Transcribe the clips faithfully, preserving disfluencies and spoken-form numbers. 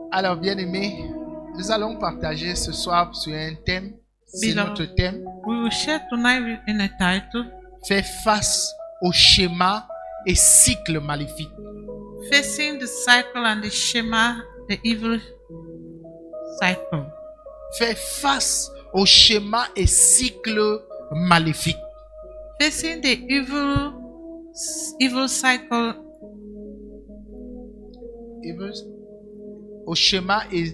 Alors, bien-aimés, nous allons partager ce soir sur un thème. C'est Beloved, notre thème. We will share tonight with- in a title, Faire face au schéma et cycle maléfique. Facing the Cycle and the Shema, the Evil Cycle. Faire face au schéma et cycle maléfique. Facing the evil, evil cycle, Evil- Au schéma et,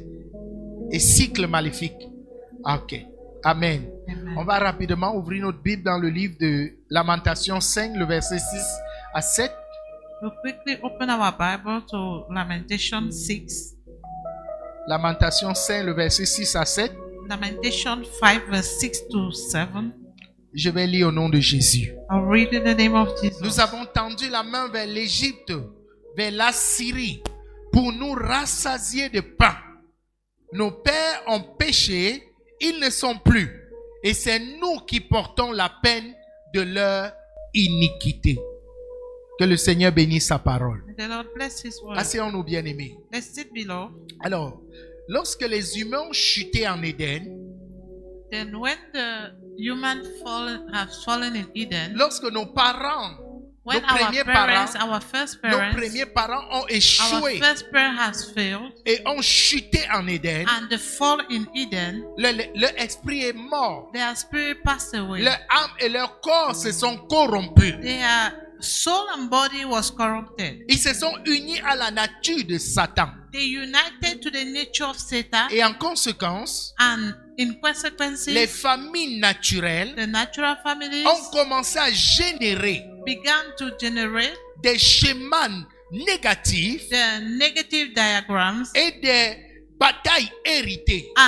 et cycle maléfique. Ok. Amen. Amen. On va rapidement ouvrir notre Bible dans le livre de Lamentation cinq, le verset six à sept. We'll quickly open our Bible to Lamentation six. Lamentation cinq, le verset six à sept. Lamentation five, verse six to seven. Je vais lire au nom de Jésus. I'll read in the name of Jesus. Nous avons tendu la main vers l'Égypte, vers la Syrie, pour nous rassasier de pain. Nos pères ont péché, ils ne sont plus. Et c'est nous qui portons la peine de leur iniquité. Que le Seigneur bénisse sa parole. May the Lord bless His word. Asseyons-nous, bien-aimés. Let's sit below. Alors, lorsque les humains ont chuté en Éden, Then when the human fallen have fallen in Eden, lorsque nos parents, when nos our premiers parents, parents, our first nos parents, premiers parents ont our échoué first parent has failed, et ont chuté en Éden, and the fall in Eden, leur, leur esprit est mort. their spirit passed away. Leur âme et leur corps se sont corrompus. Their soul and body was corrupted. Ils se sont unis à la nature de Satan. They united to the nature of Satan, Et en conséquence, and in consequence, les familles naturelles the natural families ont commencé à générer began to generate des schémas négatifs the negative diagrams et des batailles héritées. and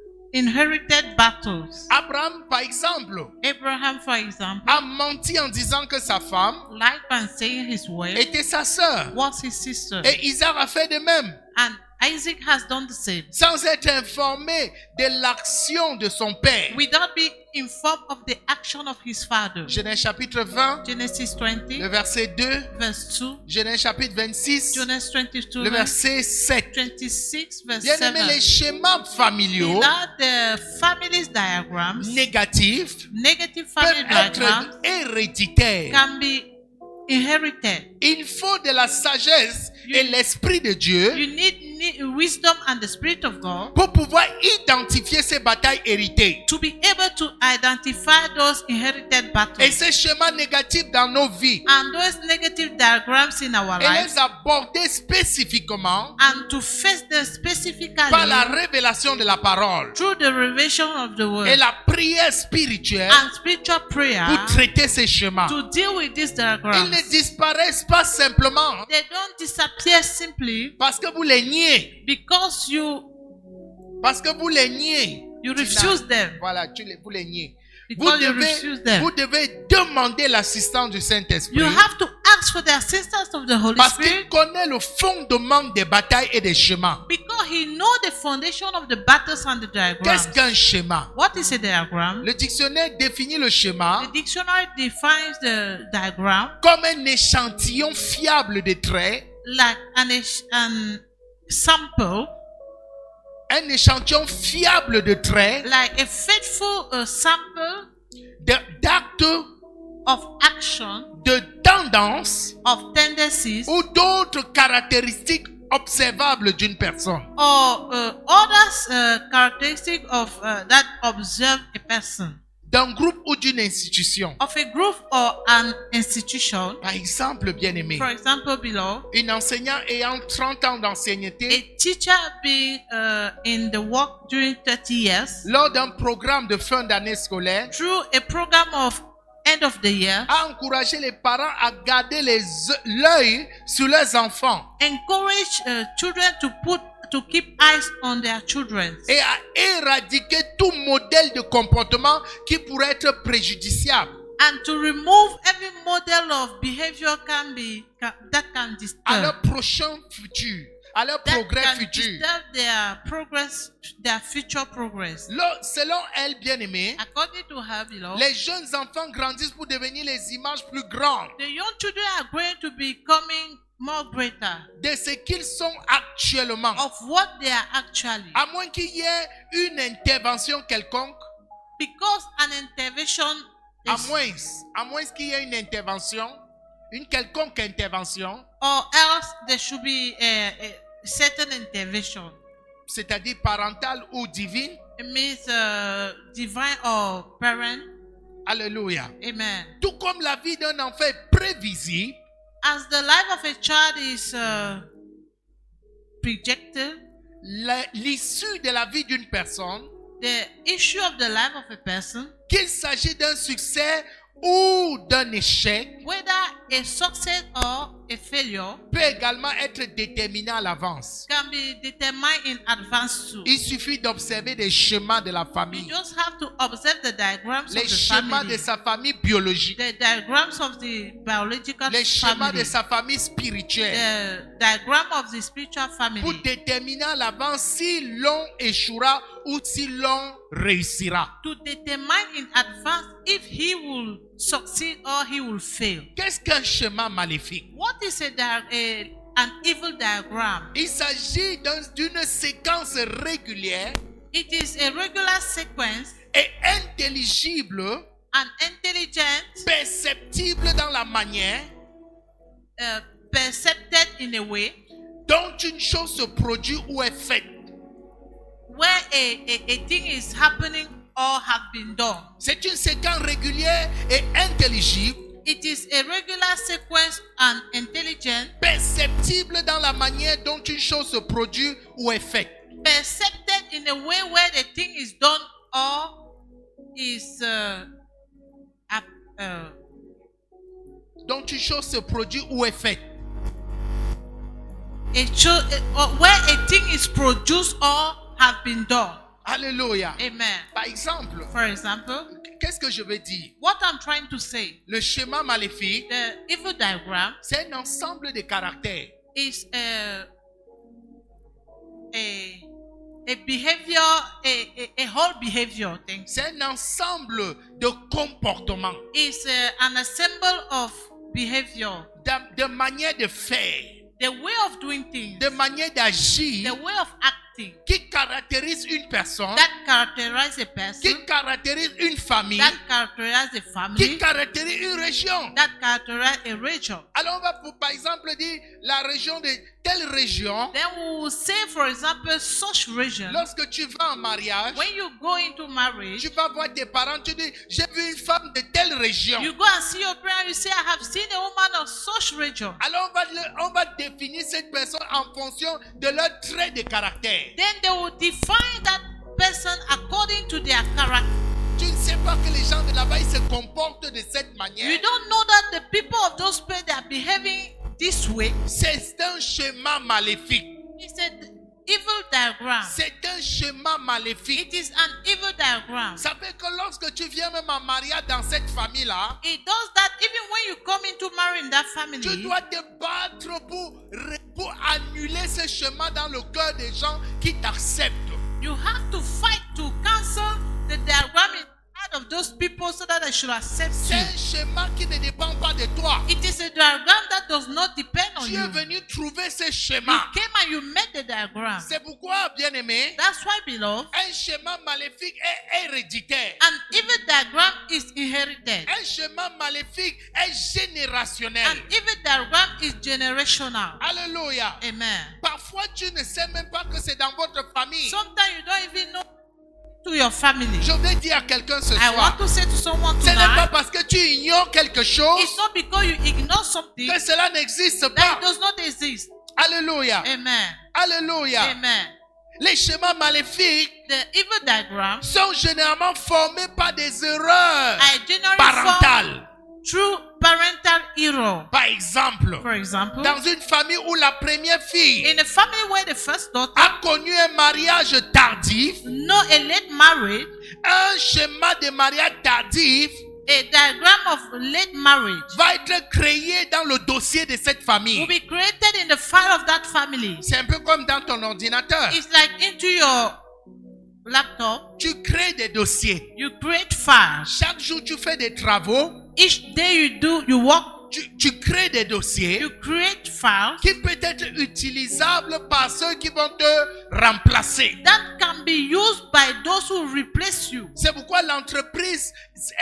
inherited battles. Abraham, par exemple, Abraham, for example, a menti en disant que sa femme lied and saying his wife était sa sœur. was his sister. Et Isaac a fait de même, And Isaac has done the same. sans être informé de l'action de son père. Without being informed of the action of his father. Genèse chapitre vingt, Genesis twenty, le verset deux. verse two. Genèse chapitre vingt-six, Genesis twenty-two, le verse verset sept. twenty-six, verse Bien aimé, les seven. schémas familiaux Without the family's diagrams, négatifs negative family peuvent être diagrams héréditaires. can be inherited. Il faut de la sagesse et l'esprit de Dieu You need, need wisdom and the Spirit of God pour pouvoir identifier ces batailles héritées to be able to identify those inherited battles et ces schémas négatifs dans nos vies and those negative diagrams in our et lives, les aborder spécifiquement and to face them specifically par la révélation de la parole through the revelation of the word et la prière spirituelle and spiritual prayer pour traiter ces schémas. to deal with these Ils diagrams. ne disparaissent pas simplement They don't disappear simply parce que vous les niez, because you parce que vous les niez. you Tu refuse n'as- them. Voilà, tu les, vous les niez. Vous Because you devez, refuse them. vous devez demander l'assistance du Saint-Esprit You have to ask for the assistance of the Holy parce qu'il Spirit connaît le fondement des batailles et des schémas. because He knows the foundation of the battles and the Qu'est-ce diagrams. qu'un schéma? What is a diagram? Le dictionnaire définit le schéma The dictionary defines the diagram comme un échantillon fiable de traits, like an, ex- an sample, un échantillon fiable de traits, like a faithful uh, sample de- d'actes, of action, de tendances of tendencies, ou d'autres caractéristiques observables d'une personne. or uh, others uh, characteristic of uh, that observe a person, D'un groupe ou d'une institution. of a group or an institution. Par exemple, bien-aimé, For example, below, un enseignant ayant trente ans d'ancienneté, a teacher being uh, in the work during thirty years lors d'un programme de fin d'année scolaire, through a program of end of the year, a encouragé les parents à garder les- l'œil sur leurs enfants encourage uh, children to put to keep eyes on their children et à éradiquer tout modèle de comportement qui pourrait être préjudiciable and to remove every model of behavior can be ca- that can à disturb leur prochain futur, à leur that progrès can futur. disturb their progress, their future progress. Là, selon elle, bien-aimée, According to her below, les jeunes enfants grandissent pour devenir les images plus grandes. the young children are going to be becoming more greater de ce qu'ils sont actuellement. of what they are actually. À moins qu'il y ait une intervention quelconque, Because an intervention à is, moins, à moins qu'il y ait une intervention, une quelconque intervention, or else there should be a, a certain intervention. c'est-à-dire parentale ou divine. It means uh, divine or parent. Alléluia. Amen. Tout comme la vie d'un enfant est prévisible, As the life of a child is uh, projected, la- l'issue de la vie d'une personne, the issue of the life of a person, qu'il s'agit d'un succès ou d'un échec, whether a success or a failure, peut également être déterminé à l'avance. can be determined in advance too. Il suffit d'observer les schémas de la You famille, just have to observe the diagrams les of the schémas family, de sa famille biologique, the diagrams of the biological les schémas family, de sa famille spirituelle, the diagram of the spiritual pour family, déterminer à l'avance si l'on échouera ou si l'on réussira. to determine in advance if he will succeed or he will fail. Qu'est-ce qu'un schéma maléfique? What is a, dia- a an evil diagram? Il s'agit d'un- d'une séquence régulière It is a regular sequence et intelligible, and intelligent, perceptible dans la manière uh, percepted in a way dont une chose se produit ou est faite. where a, a, a thing is happening or have been done. C'est une séquence régulière et intelligible, It is a regular sequence and intelligent, perceptible dans la manière dont une chose se produit ou est faite. percepted in a way where the thing is done or is uh, ap- uh, Dont une chose se produit ou est faite. a cho- uh, or where a thing is produced or have been done. Alléluia. Amen. Par exemple, For example, qu'est-ce que je veux dire? what I'm trying to say, Le schéma maléfique, the evil diagram c'est un ensemble de caractères is a a, a behavior, a, a, a whole behavior thing. C'est un ensemble de comportements, It's uh, an ensemble of behavior, de, de manières de faire, the way of doing things, de manières d'agir the way of acting qui caractérisent une personne, that characterize a person, qui caractérisent une famille, that characterize a qui family, caractérisent une région. that characterize a region. Alors on va pour, par exemple dire la région de telle région. Then we will say, for example, such region. Lorsque tu vas en mariage, When you go into marriage, tu vas voir tes parents, tu dis j'ai vu une femme de telle région. you go and see your parents, you say, I have seen a woman of such region. Alors on va, le- on va définir cette personne en fonction de leur trait de caractère. Then they will define that person according to their character. Tu ne sais pas que les gens de là-bas ils se comportent de cette You manière. don't know that the people of those places they are behaving this way. C'est un schéma maléfique. It's an evil diagram. C'est un schéma maléfique. It is an evil diagram. Ça fait que lorsque tu viens même en mariage dans cette famille-là, It does that even when you come into marry in that tu family. dois te battre pour, pour annuler ce schéma dans le cœur des gens qui t'acceptent. You have to fight to cancel the diagram in the heart of those people so that they should accept C'est you. un schéma qui ne dépend pas de toi. It is a diagram that does not depend on Tu you. es venu trouver ce You schéma. came and you made the diagram. C'est pourquoi, bien-aimé, That's why, beloved, un schéma maléfique est héréditaire. an evil diagram is inherited. Un schéma maléfique est générationnel. An evil diagram is generational. Alléluia. Amen. Parfois, tu ne sais même pas que c'est dans votre famille. Sometimes you don't even know to your family. Je vais dire à quelqu'un ce I soir, want to say to someone ce n'est pas tonight, parce que tu ignores quelque chose it's not because you ignore something que cela n'existe that pas. it does not exist. Alléluia. Amen. Alléluia. Amen. Les schémas maléfiques The evil diagrams sont généralement formés par des erreurs are generally formed parentales. through parental error. Par exemple, For example, dans une famille où la première fille in a family where the first daughter a connu un mariage tardif, know a late marriage, un schéma de mariage tardif a diagram of late marriage va être créé dans le dossier de cette will famille. be created in the file of that family. C'est un peu comme dans ton ordinateur. It's like into your laptop, Tu crées des dossiers. you create files. Chaque jour, tu fais des travaux Each day you do, you work tu, tu crées des dossiers You create files qui peuvent être utilisables par ceux qui vont te remplacer. that can be used by those who replace you. C'est pourquoi l'entreprise,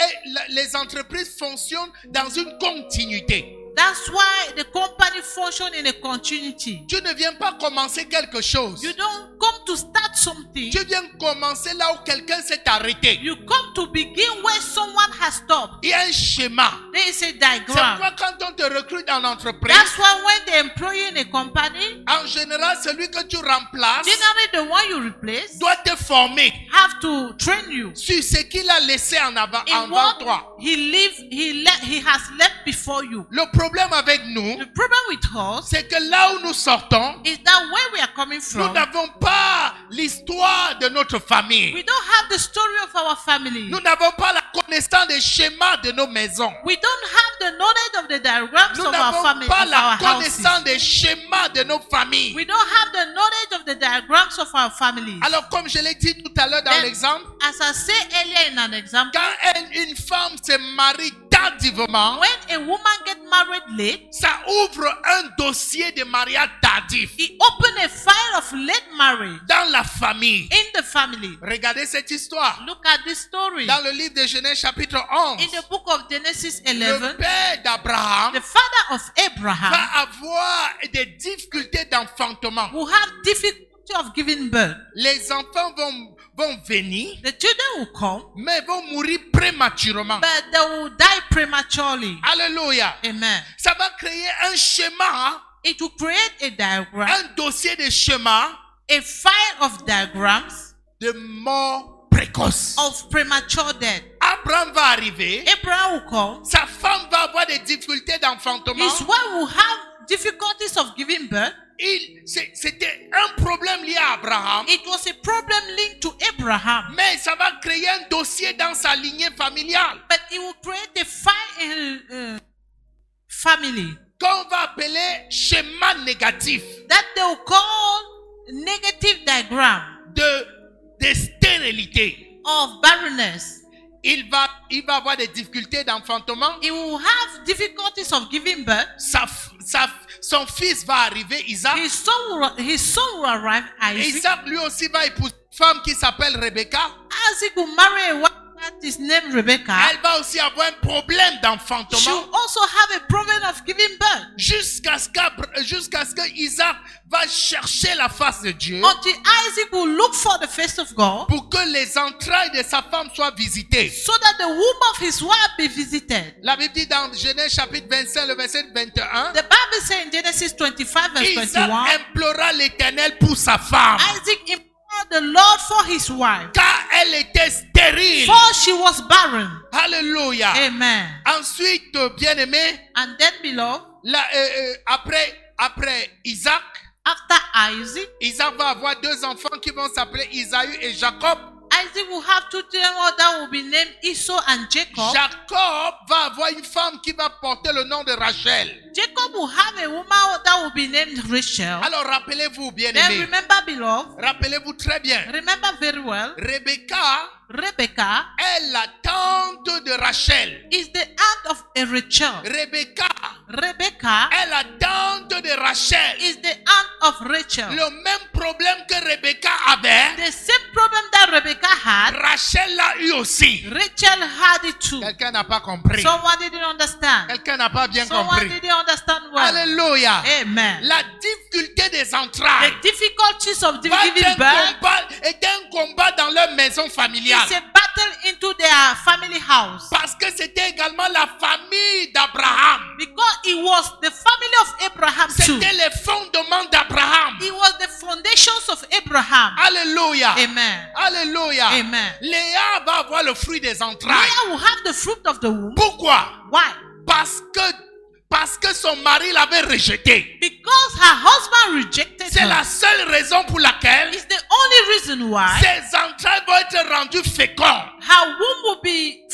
et les entreprises fonctionnent dans une continuité. That's why the company function in a continuity. Tu ne viens pas commencer quelque chose. You don't come to start something. Tu viens commencer là où quelqu'un s'est arrêté. You come to begin where someone has stopped. Il y a un schéma. There is a C'est diagram. pourquoi quand on te recrute en entreprise, That's why when they employ you in a company, en général, celui que tu remplaces generally the one you replace doit te former have to train you sur ce qu'il a laissé en avant, in avant what toi. he live, he le- he has left before you. Le problème avec nous, The problem with us c'est que là où nous sortons, is that where we are coming nous from, n'avons pas l'histoire de notre we famille. don't have the story of our family. Nous n'avons pas la connaissance des schémas de nos maisons. We don't have the knowledge of the diagrams Nous of our n'avons family, pas of la our houses. connaissance des schémas de nos familles. We don't have the knowledge of the diagrams of our families. Alors, comme je l'ai dit tout à l'heure dans Then, l'exemple, as I say earlier in an example, quand elle- une femme se marie tardivement, when a woman gets married late, ça ouvre un dossier de mariage tardif it opens a file of late marriage dans la famille. in the family. Regardez cette histoire. Look at this story. Dans le livre de Genèse chapitre onze, In the book of Genesis le eleven, père d'Abraham the father of Abraham va avoir des difficultés d'enfantement. will have difficulty of giving birth. Les enfants vont, vont venir, The children will come, mais vont mourir prématurément. but they will die prematurely. Alléluia. Amen. Ça va créer un schéma, It will create a diagram, un dossier de schéma a file of diagrams de mort précoce. of premature death. Abraham va arriver, Abraham will come. sa femme va avoir des difficultés d'enfantement. His wife will have difficulties of giving birth. Il- c'est- C'était un problème lié à Abraham, It was a problem linked to Abraham, mais ça va créer un dossier dans sa lignée familiale but it will create a file in uh, family qu'on va appeler schéma négatif that they will call negative diagram de, de stérilité. of barrenness. Il va, il va avoir des difficultés d'enfantement. He will have difficulties of giving birth. Sa, sa, son fils va arriver, Isaac. His son will, his son will arrive, Isaac. Isaac lui aussi va épouser une femme qui s'appelle Rebecca. Isaac will marry a wife that is named Rebecca. Elle va aussi avoir un problème She d'enfantement will also have a problem of giving birth jusqu'à ce qu'Abra- jusqu'à ce que Isaac va chercher la face de Dieu until Isaac will look for the face of God pour que les entrailles de sa femme soient visitées. so that the womb of his wife be visited. La Bible dit dans Genèse chapitre vingt-cinq, le verset vingt et un, The Bible says in Genesis twenty-five verse Isaac twenty-one, implora l'Éternel pour sa femme, Isaac implored the Lord for his wife, car elle était stérile. for she was barren. Alléluia. Amen. Ensuite, bien-aimé, And then, beloved, là, euh, euh, après, après Isaac, after Isaac, Isaac va avoir deux enfants qui vont s'appeler Isaïe et Jacob. Isaac will have two children that will be named Esau and Jacob. Jacob va avoir une femme qui va porter le nom de Rachel. Jacob will have a woman that will be named Rachel. Alors rappelez-vous, Then bien-aimés, remember, beloved, rappelez-vous très bien, remember very well, Rebecca Rebecca est la tante de Rachel. is the aunt of a Rachel. Rebecca Rebecca est la tante de Rachel. is the aunt of Rachel. Le même problème que Rebecca avait, The same problem that Rebecca had, Rachel l'a eu aussi. Rachel had it too. Quelqu'un n'a pas compris. Someone didn't understand. Quelqu'un n'a pas bien Someone compris. didn't understand well. Alléluia. Amen. La difficulté des entrailles The difficulties of va giving être un birth combat, est un combat dans leur maison familiale. is a battle into their family house. Parce que c'était également la famille d'Abraham. Because it was the family of Abraham too. C'était les fondements d'Abraham. It was the foundations of Abraham. Alléluia. Amen. Alléluia. Amen. Léa va avoir le fruit des entrailles. Leah will have the fruit of the womb. Pourquoi? Why? Parce que, parce que son mari l'avait rejeté. Because her husband rejected C'est la her. seule raison pour laquelle It's the only reason why ses entrailles vont être rendues fécondes. her womb will be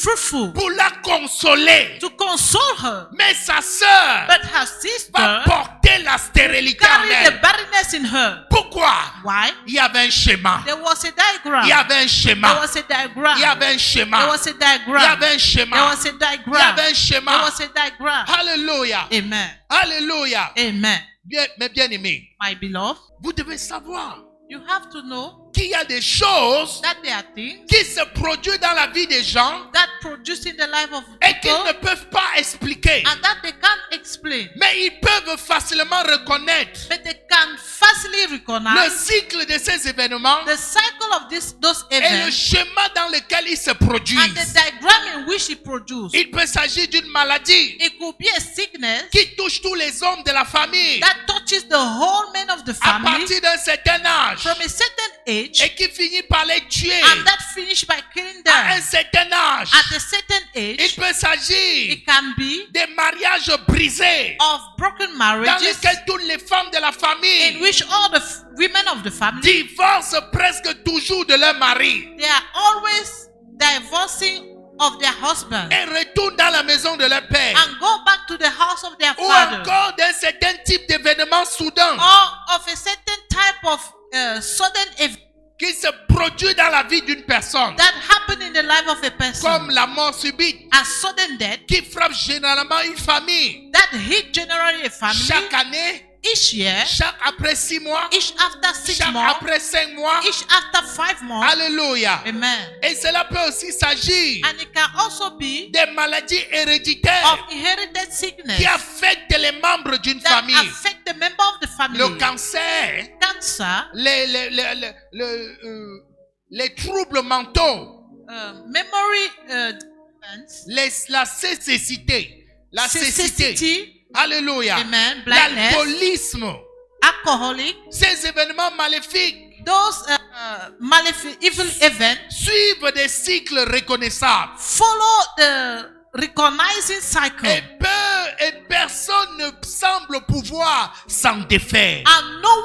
fruitful, pour la consoler. to console her. Mais sa sœur But her va sister porter la stérilité en carried the elle. barrenness in her. Pourquoi? Why? Il y avait un schéma. There was a diagram. Il y avait un There schéma. was a diagram. Il y avait un There schéma. was a Il y diagram. avait un There schéma. was a Il y avait diagram. un There schéma. was a diagram. Alléluia. Amen. Alléluia. Amen. Bien, mes bien-aimés, My beloved, vous devez savoir you have to know qu'il y a des choses that there are things qui se produisent dans la vie des gens that produce in the life of et qu'ils people ne peuvent pas expliquer. and that they can't explain. Mais ils peuvent facilement reconnaître But they can fastly le recognize cycle de ces événements the cycle of this, those et le events schéma dans lequel ils se and the produisent. diagram in which it produced. Il peut s'agir d'une maladie It could be a sickness qui touche tous les hommes de la famille that touches the whole men of the à family partir d'un certain âge from a certain age et qui finit par les tuer and that finish by killing à un them. certain âge. At a certain Il age, peut s'agir it can be des mariages brisés of broken dans marriages lesquels toutes les femmes de la in famille which all the f- women of the family, divorcent presque toujours de leur mari they are always divorcing of their husband et retournent dans la maison de leur père. and go back to the house of their Ou father encore d'un certain type d'événement soudain or of a certain type of uh, sudden event qui se produit dans la vie d'une personne, that happen in the life of a person, comme la mort subite a sudden death qui frappe généralement une famille that hit generally a family chaque année, each year, chaque après six mois, each after six chaque months, après cinq mois. each after five months. Alléluia. Amen. Et cela peut aussi s'agir And it can also be des maladies héréditaires of inherited sickness qui affectent les membres d'une that famille. affect the member of the family. Le cancer, Cancer, les, les, les, les, les, euh, les troubles mentaux, uh, memory uh, defense, les, la cécité, la cécité. cecity, Alléluia. amen, blindness, L'alcoolisme, alcoholic, ces événements maléfiques those uh, uh, malefic, evil events suivent des cycles reconnaissables. follow the recognizing cycle, Et peu et personne ne semble pouvoir s'en défaire. and no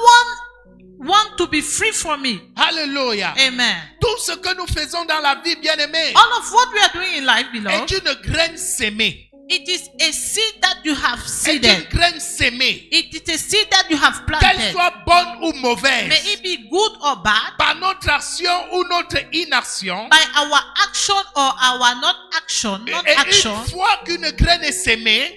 one want to be free from it. Alléluia. Amen. Tout ce que nous faisons dans la vie, bien aimé, All of what we are doing in life, beloved, est une graine sémée. it is a seed that you have Est une seeded. graine sémée. It is a seed that you have Qu'elle planted. soit bonne ou mauvaise, May it be good or bad, par notre action ou notre inaction. by our action or our not action, not Et action. une fois qu'une graine est sémée,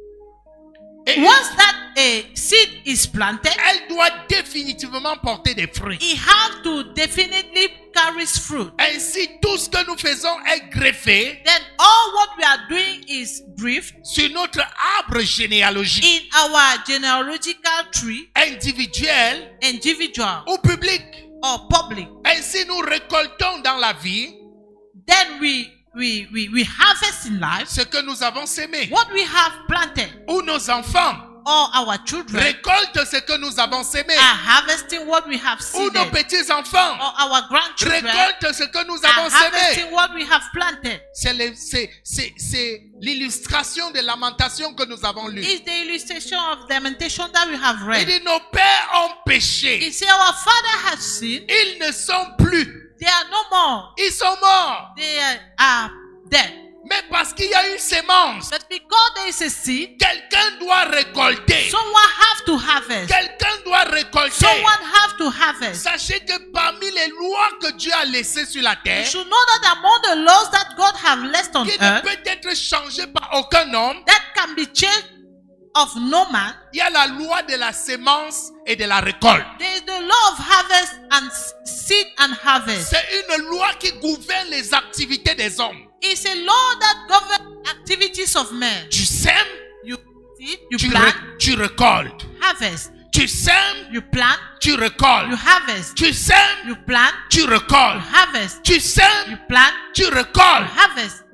et une- Once that a seed is planted, elle doit définitivement porter des fruits. it have to definitely carry fruit. Ainsi, tout ce que nous faisons est greffé Then all what we are doing is drift sur notre arbre généalogique, in our genealogical tree, individuel individual ou public. or public. Ainsi, nous récoltons dans la vie Then we we we, we harvest in life ce que nous avons sémé. what we have planted, Ou nos enfants or our children récoltent ce que nous avons sémé. are harvesting what we have Ou nos seeded, petits-enfants or our grandchildren récoltent ce que nous are avons sémé. harvesting what we have planted. C'est le- c'est- c'est- c'est l'illustration des lamentations que nous avons lues. Is the illustration of lamentation that we have Il read. dit, nos pères ont péché. He said, our father has sinned. Ils ne sont plus. They are no more. Ils sont morts. They are dead. Mais parce qu'il y a une sémence, But because there is a seed, quelqu'un doit récolter. someone have to harvest. Quelqu'un doit récolter. Someone have to harvest. Sachez que parmi les lois que Dieu a laissées sur la You terre, should know that among the laws that God have left on qui ne earth, peut être changé par aucun homme, that can be changed of no man, il y a la loi de la sémence et de la récolte. there is the law of harvest and s- seed and harvest. C'est une loi qui gouverne les activités des hommes. It's a law that governs activities of men. Tu sèmes, You seed, you tu, plant, ré- tu récoltes. harvest. Tu sèmes, You plant, tu you récoltes. harvest. Tu sèmes, You plant, tu you récoltes. harvest. Tu You sèmes, plant, tu you récoltes. harvest.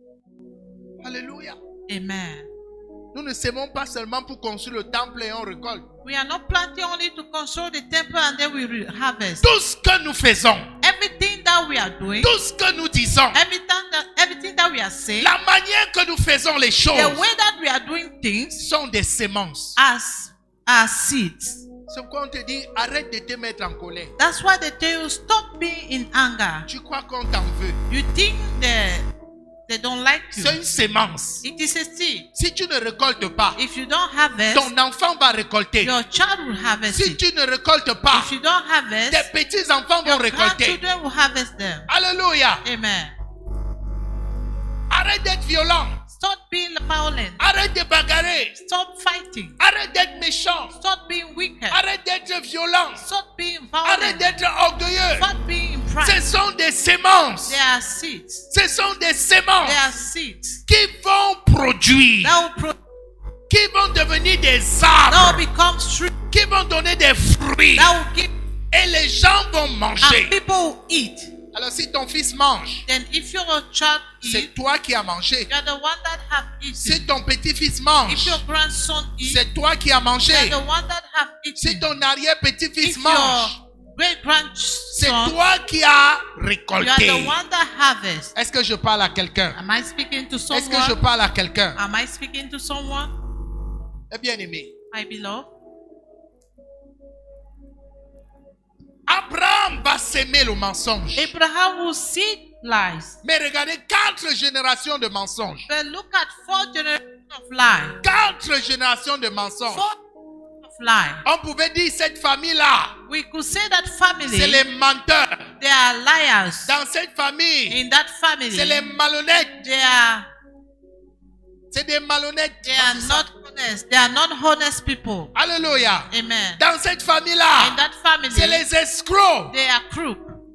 Alléluia. Amen. Nous ne sémons pas seulement pour construire le temple et on récolte. We are not planting only to construct the temple and then we re- harvest. Tout ce que nous faisons, Everything that we are doing, tout ce que nous disons, everything that, everything that we are saying, la manière que nous faisons les choses the way that we are doing things sont des sémences. as, as seeds. C'est pourquoi on te dit, arrête de te mettre en colère. That's why they tell you stop being in anger. Tu crois qu'on t'en veut. You think the They don't like you. C'est une sémence. It is a seed. Si tu ne récoltes pas, If you don't harvest, ton enfant va récolter. your child will harvest Si it. tu ne récoltes pas, If you don't harvest, tes petits-enfants vont your récolter. grandchildren will harvest them. Alléluia. Amen. Arrête d'être violent. Stop being violent. Arrête de bagarrer. Stop fighting. Arrête d'être méchant. Stop being wicked. Arrête d'être violent. Stop being Arrête violent. d'être orgueilleux. Stop being in Ce pride. sont des sémences. They are seeds. Ce sont des sémences They are seeds. qui vont produire, That will, pro- qui vont devenir des that arbres, will become trees. qui vont donner des fruits. That will give, Et les gens vont manger. and people will eat. Alors si ton fils mange, Then if your child c'est eats, toi qui as mangé. you are the one that have Si eaten. ton petit-fils If mange, your grandson eats, c'est toi qui as you mangé. are the one that have Si eaten. ton arrière-petit-fils If mange, your great c'est grandson, toi qui as you are récolté. the one that harvests. Est-ce que je parle à quelqu'un? Am I speaking to Est-ce que je someone? parle à quelqu'un? Am I speaking to someone? Eh bien aimé, My beloved. Abraham va s'aimer le mensonge. Abraham will seed lies. Mais regardez, quatre générations de mensonges. But look at four generations of lies. Quatre générations de mensonges. Four of lies. On pouvait dire cette famille-là, We could say that family, c'est les menteurs. they are liars. Dans cette famille, In that family, c'est les malhonnêtes. they are C'est des malhonnêtes. they are not honest. They are not honest people. Alléluia. Amen. Dans cette In famille-là, that family, c'est les escrocs. they are crook.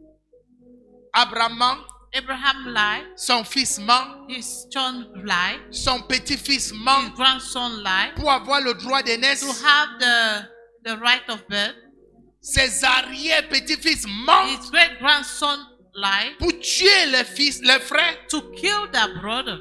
Abraham ment, Abraham lied. son fils ment, His son lied. son petit-fils His ment grandson lied. pour avoir le droit d'aînesse. To have the the right of birth. Ses arrière-petits-fils mentent His great grandson lied. pour tuer les fils, les frères. To kill their brother.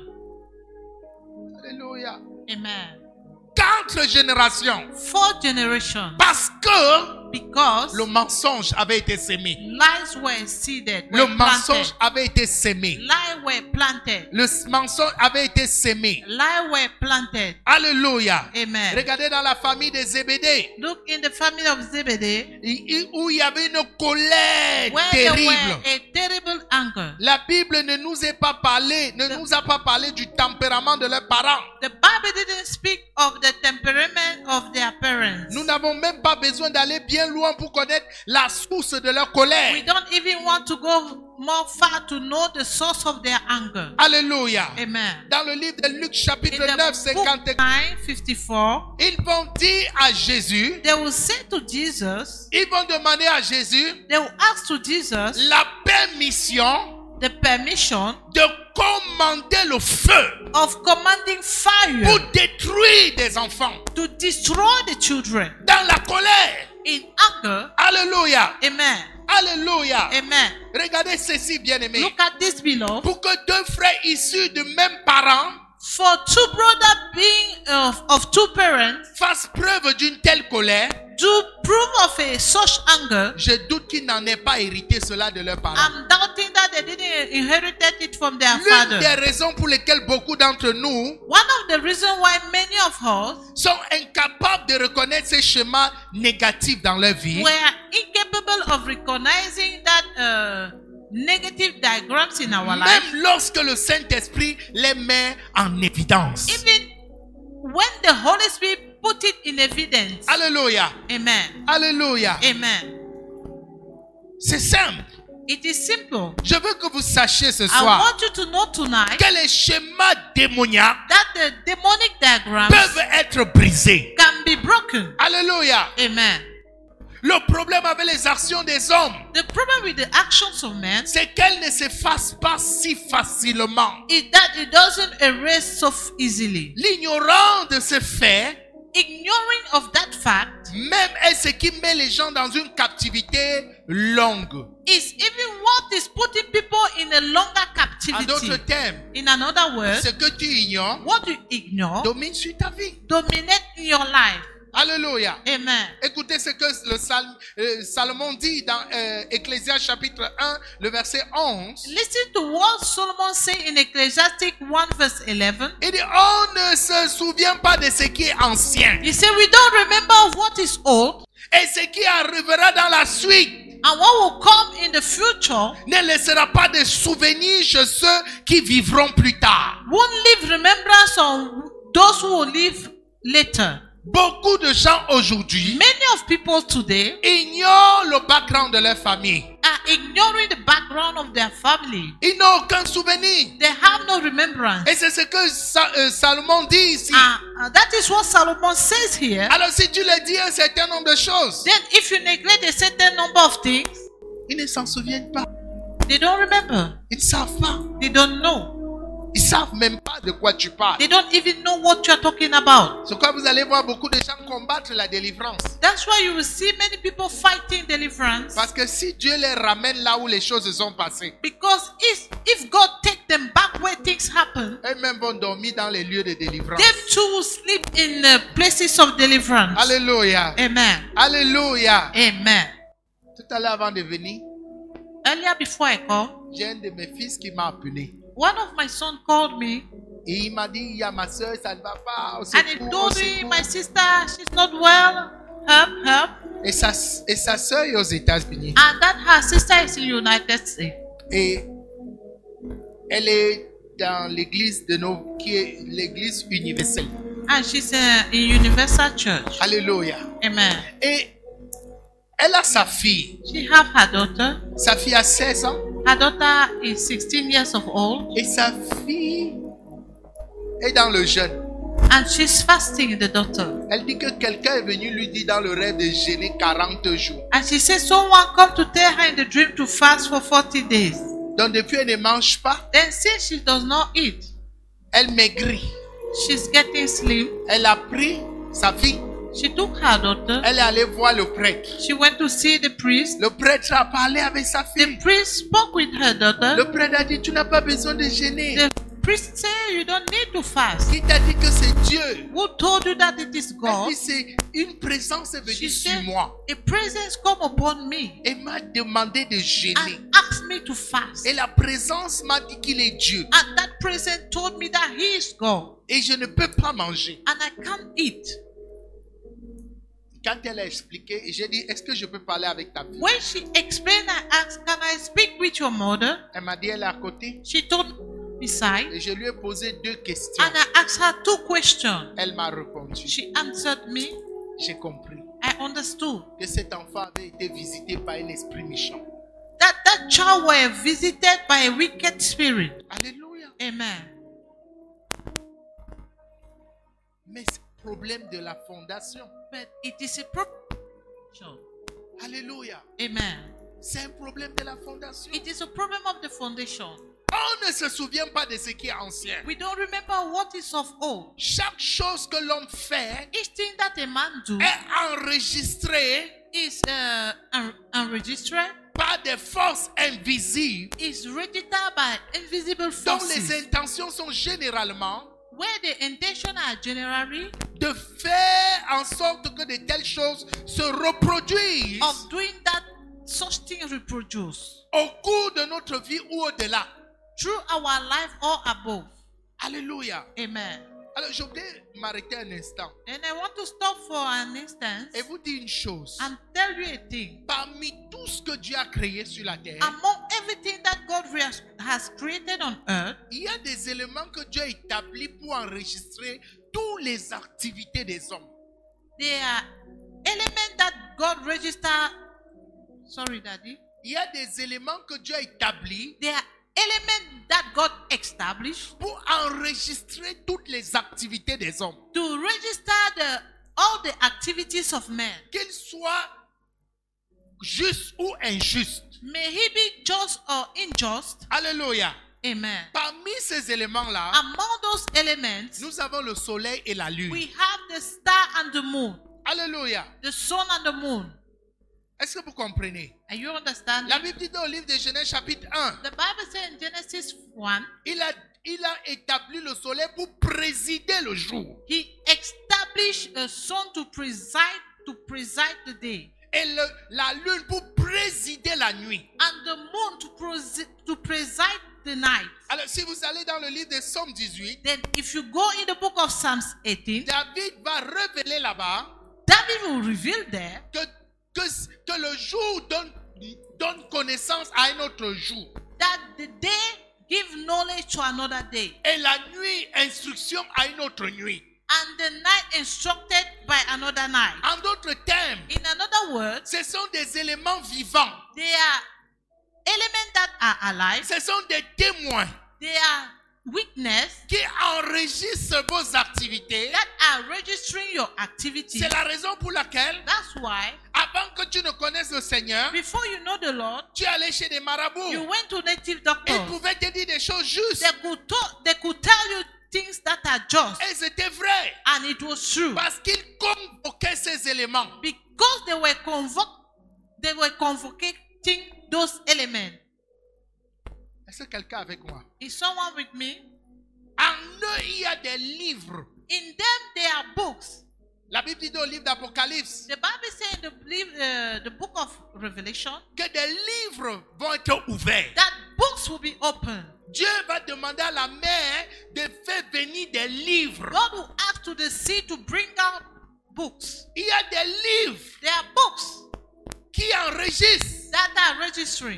Alléluia. Amen. Quatre générations. Four generations. Parce que Because le mensonge avait été sémé. lies were seeded, Le were mensonge planted. avait été sémé. Lies were planted. Le mensonge avait été sémé. Lies were planted. Alléluia. Amen. Regardez dans la famille des Zébédée, Look in the family of Zebedee, i- i- où il y avait une colère where there terrible. were a terrible anger. La Bible ne nous est pas parlé, ne nous a pas parlé du tempérament de leurs parents. The Bible didn't speak of the temperament of their parents. Nous n'avons même pas besoin d'aller bien loin pour connaître la source de leur colère. We don't even want to go more far to know the source of their anger. Alléluia. Amen. Dans le livre de Luc In chapitre neuf, the book cinquante, nine fifty-four, ils vont dire à Jésus, they will say to Jesus, ils vont demander à Jésus they will ask to Jesus la permission the permission de commander le feu of commanding fire pour détruire des enfants. to destroy the children. Dans la colère. In anger, Alléluia. amen, Alléluia. amen. Regardez ceci, bien-aimés. Look at this, beloved. Pour que deux frères issus de même parents For two brothers being of, of two parents fassent preuve d'une telle colère, to prove of a such anger, je doute qu'ils n'en aient pas hérité cela de leurs parents. I'm doubting that they didn't inherit it from their L'une father. des raisons pour lesquelles beaucoup d'entre nous One of the reasons why many of us sont incapables de reconnaître ces schémas négatifs dans leur vie, were incapable of recognizing that uh, negative diagrams in our life, même lorsque le Saint-Esprit les met en évidence. even when the Holy Spirit put it in evidence. Alléluia. Amen. Alléluia. Amen. C'est simple. It is simple. Je veux que vous sachiez ce I soir want you to know tonight que les schémas démoniaques that the demonic diagrams peuvent être brisés. can be broken. Alléluia. Amen. Le problème avec les actions des hommes, The problem with the actions of men c'est qu'elles ne s'effacent pas si facilement. is that it doesn't erase so easily. L'ignorance de ce fait, Ignoring of that fact même est ce qui met les gens dans une captivité longue. is even what is putting people in a longer En d'autres captivity. termes, In another word, ce que tu ignores what you ignore domine sur ta vie. dominate in your life. Alléluia. Amen. Écoutez ce que le Sal- euh, Salomon dit dans euh, Ecclésias chapitre un, le verset onze. Listen to what Solomon said in Ecclesiastes one verse eleven. Il dit, on ne se souvient pas de ce qui est ancien. He said, we don't remember of what is old Et ce qui arrivera dans la suite And what will come in the future ne laissera pas de souvenirs chez ceux qui vivront plus tard. won't leave remembrance on those who will live later. Beaucoup de gens aujourd'hui Many of people today ignorent le background de leur famille. are ignoring the background of their family. Ils n'ont aucun souvenir. They have no remembrance. Et c'est ce que Sa- euh, Salomon dit ici. Uh, uh, that is what Solomon says here. Alors si tu leur dis un certain nombre de choses, Then if you neglect a certain number of things, ils ne s'en souviennent pas. they don't remember. Ils ne savent pas. They don't know. Ils ne savent même pas de quoi tu parles. They don't even know what you're talking about. C'est pourquoi vous allez voir beaucoup de gens combattre la délivrance. That's why you will see many people fighting deliverance. Parce que si Dieu les ramène là où les choses se sont passées, Because if, if God take them back where things happen, eux-mêmes vont dormir dans les lieux de délivrance. them too will sleep in the places of deliverance. Alléluia. Amen. Alléluia. Amen. Tout à l'heure avant de venir, Earlier before I called, j'ai un de mes fils qui m'a appelé. one of my sons called me Et il m'a dit, il y a ma soeur, ça ne va pas. Au and he secours, au told me, secours. my sister, she's not well. Help, help. Et sa, et sa soeur est aux États-Unis. And that her sister is in the United States. Et elle est dans l'église de nos, qui est l'église universelle. And she's uh, in Universal Church. Alléluia. Amen. Et elle a sa fille. She have her daughter. Sa fille a seize ans. Her daughter is sixteen years of old. Et sa fille est dans le jeûne. And she's fasting, the daughter. Elle dit que quelqu'un est venu lui dire dans le rêve de jeûner quarante jours. And she said someone come to tell her in the dream to fast for forty days. Donc depuis elle ne mange pas, Then since she does not eat, elle maigrit. she's getting slim. Elle a pris sa fille, She took her daughter. elle est allée voir le prêtre. She went to see the priest. Le prêtre a parlé avec sa fille. The priest spoke with her daughter. Le prêtre a dit, tu n'as pas besoin de jeûner. The priest said you don't need to fast. Qui t'a dit que c'est Dieu? Who told you that it is Elle God? dit, c'est une présence est venue She sur said, moi. a presence come upon me Et m'a demandé de jeûner. and asked me to fast. Et la présence m'a dit qu'il est Dieu. And that presence told me that he is God. Et je ne peux pas manger. And I can't eat. Quand elle a expliqué, j'ai dit, est-ce que je peux parler avec ta fille? When she explained, I asked, can I speak with your mother? Elle m'a dit, elle est à côté. She told me beside. Et je lui ai posé deux questions. And I asked her two questions. Elle m'a répondu. She answered me. J'ai compris I understood que cet enfant avait été visité par un esprit méchant. that that child were visited by a wicked spirit. Alléluia. Amen. Mais c'est le problème de la fondation. But it is a problem. Alléluia. Amen. C'est un problème de la fondation. It is a problem of the foundation. On ne se souvient pas de ce qui est ancien. We don't remember what is of old. Chaque chose que l'homme fait Each thing that a man do est enregistré is uh, un- unregistered, par des forces invisibles is registered by invisible dont forces, les intentions sont généralement where the intention are generally de faire en sorte que de telles choses se reproduisent of doing that such thing reproduce au cours de notre vie ou au-delà. through our life or above. Alléluia. Amen. Alors, je voudrais m'arrêter un instant And I want to stop for an instance et vous dire une chose. and tell you a thing. Parmi tout ce que Dieu a créé sur la terre, Among everything that God has- has created on earth, il y a des éléments que Dieu a établis pour enregistrer toutes les activités des hommes. there are elements that God register. Sorry, Daddy. Il y a des éléments que Dieu a établis There are elements that God established pour enregistrer toutes les activités des hommes. to register the all the activities of men. Qu'ils soient justes ou injustes. May he be just or unjust. Alléluia. Amen. Parmi ces éléments-là, Among those elements, nous avons le soleil et la lune. we have the star and the moon, Alléluia. the sun and the moon. Est-ce que vous comprenez? Are you understanding? La Bible dit dans le livre de Genèse chapitre un, The Bible says in Genesis one, il a, il a établi le soleil pour présider le jour. he established a sun to preside to preside the day, Et le- la lune pour présider la nuit. and the moon to presi- to preside the night. Alors si vous allez dans le livre de Somme dix-huit, Then if you go in the book of Psalms eighteen, David va révéler là-bas David will reveal there que, que, que le jour donne donne connaissance à un autre jour. That the day give knowledge to another day. Et la nuit, instruction à une autre nuit. And the night instructed by another night. En d'autres termes, In another word, ce sont des éléments vivants. they are elements that are alive. Ce sont des témoins They are witness qui enregistrent vos activités. that are registering your activity. C'est la raison pour laquelle, That's why, avant que tu ne connaisses le Seigneur, before you know the Lord, tu es allé chez des marabouts. you went to native Ils doctors. pouvaient te dire des choses justes. They could talk, they could tell you things that are just, Et c'était vrai. and it was true. Parce qu'ils convoquaient ces éléments. Because they were convoc- they were convocating those elements. Est-ce que quelqu'un avec moi? Is someone with me? En eux, il y a des livres. In them there are books. La Bible dit au livre d'Apocalypse The Bible says in the, believe- uh, the book of Revelation que des livres vont être ouverts. that books will be opened. Dieu va demander à la mer de faire venir des livres. God will ask to the sea to bring out books. Il y a des livres There are books qui enregistrent that are registering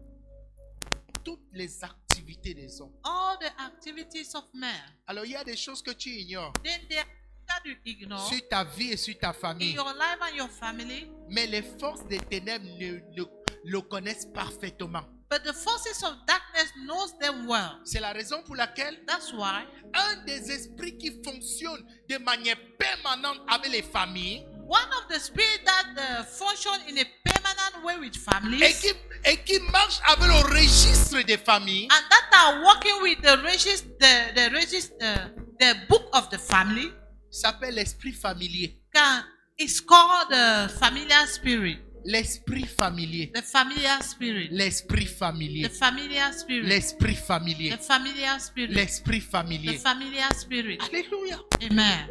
toutes les activités des hommes. all the activities of man. Alors, il y a des choses que tu ignores Then there are things that you ignore sur ta vie et sur ta in famille. your life and your family. Mais les forces des ténèbres ne, ne- le connaissent parfaitement. But the forces of darkness knows them well. C'est la raison pour laquelle That's why un des esprits qui fonctionne de manière permanente avec les familles one of the spirits that uh, function in a permanent way with et families qui, et qui marche avec le registre des familles, and that are working with the register, the, the register, uh, the book of the family s'appelle l'esprit familier. can is called the familiar spirit. L'esprit familier. The familiar spirit. L'esprit The familier. familiar spirit. L'esprit The familier. familiar spirit. L'esprit The familier. familiar spirit. Alléluia. Amen.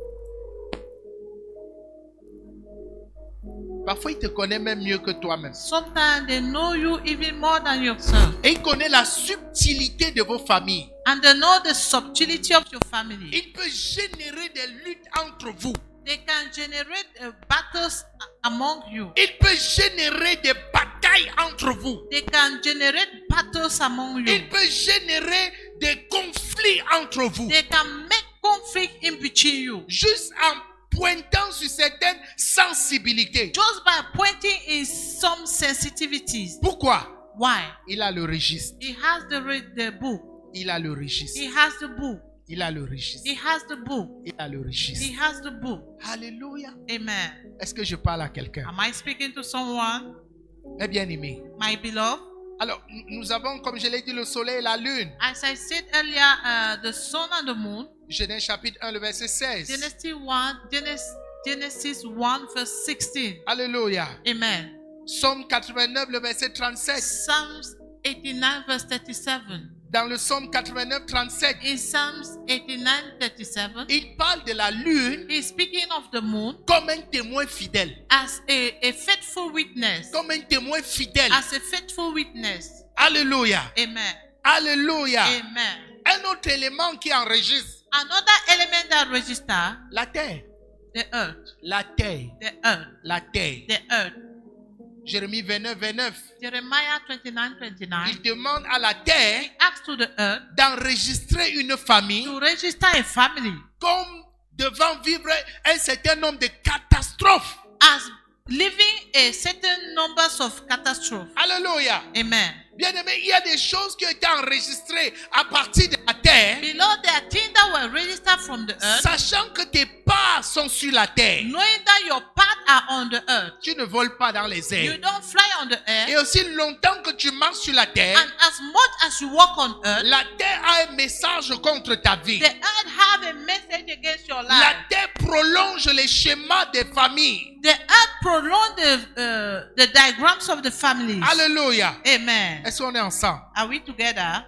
Parfois, il te connaît même mieux que toi-même. Sometimes they know you even more than yourself. Et il connaît la subtilité de vos familles. And they know the subtlety of your family. Il peut générer des luttes entre vous. They can generate uh, battles a- among you. Il peut générer des batailles entre vous. They can generate battles among you. Il peut générer des conflits entre vous. They can make conflict in between you. Juste en pointant sur certaines sensibilités. Just by pointing in some sensitivities. Pourquoi? Why? Il a le registre. He has the, re- the book. Il a le registre. He has the book. Il a le registre. He has the book. Il a le He registre. has the book. Alléluia. Amen. Est-ce que je parle à quelqu'un? Am I speaking to someone? Eh bien aimé. My beloved. Alors, nous avons, comme je l'ai dit, le soleil et la lune. As I said earlier, uh, the sun and the moon. Genèse chapitre un, le verset seize. Genesis one, Genesis, Genesis one verse sixteen. Alléluia. Amen. Psaume quatre-vingt-neuf, le verset trente-sept. Psalms eighty-nine verse thirty-seven. Dans le psaume quatre-vingt-neuf, trente-sept, In Psalms eighty-nine thirty-seven, il parle de la lune he's speaking of the moon comme un témoin fidèle. as a, a faithful witness. Comme un témoin fidèle. As a faithful witness. Alléluia. Amen. Alléluia. Amen. Un autre élément qui enregistre Another element that register la terre. the earth. La terre. The earth. La terre. The earth. Jérémie vingt-neuf, vingt-neuf. Jeremiah twenty-nine twenty-nine. Il demande à la terre He asks to the earth d'enregistrer une famille to register a family comme devant vivre un certain nombre de catastrophes. as living a certain numbers of catastrophes. Alléluia. Amen. Bien aimé, il y a des choses qui ont été enregistrées à partir de la terre, Below there are things that were registered from the earth, sachant que tes pas sont sur la terre. knowing that your paths are on the earth. Tu ne voles pas dans les You airs. don't fly on the Et air. aussi longtemps que tu marches sur la terre, And as much as you walk on earth, la terre a un message contre ta vie. the earth have a message against your La life. terre prolonge les schémas des familles. The earth prolong the, uh, the diagrams of the families. Alléluia. Amen. Est-ce qu'on est ensemble? Are we together?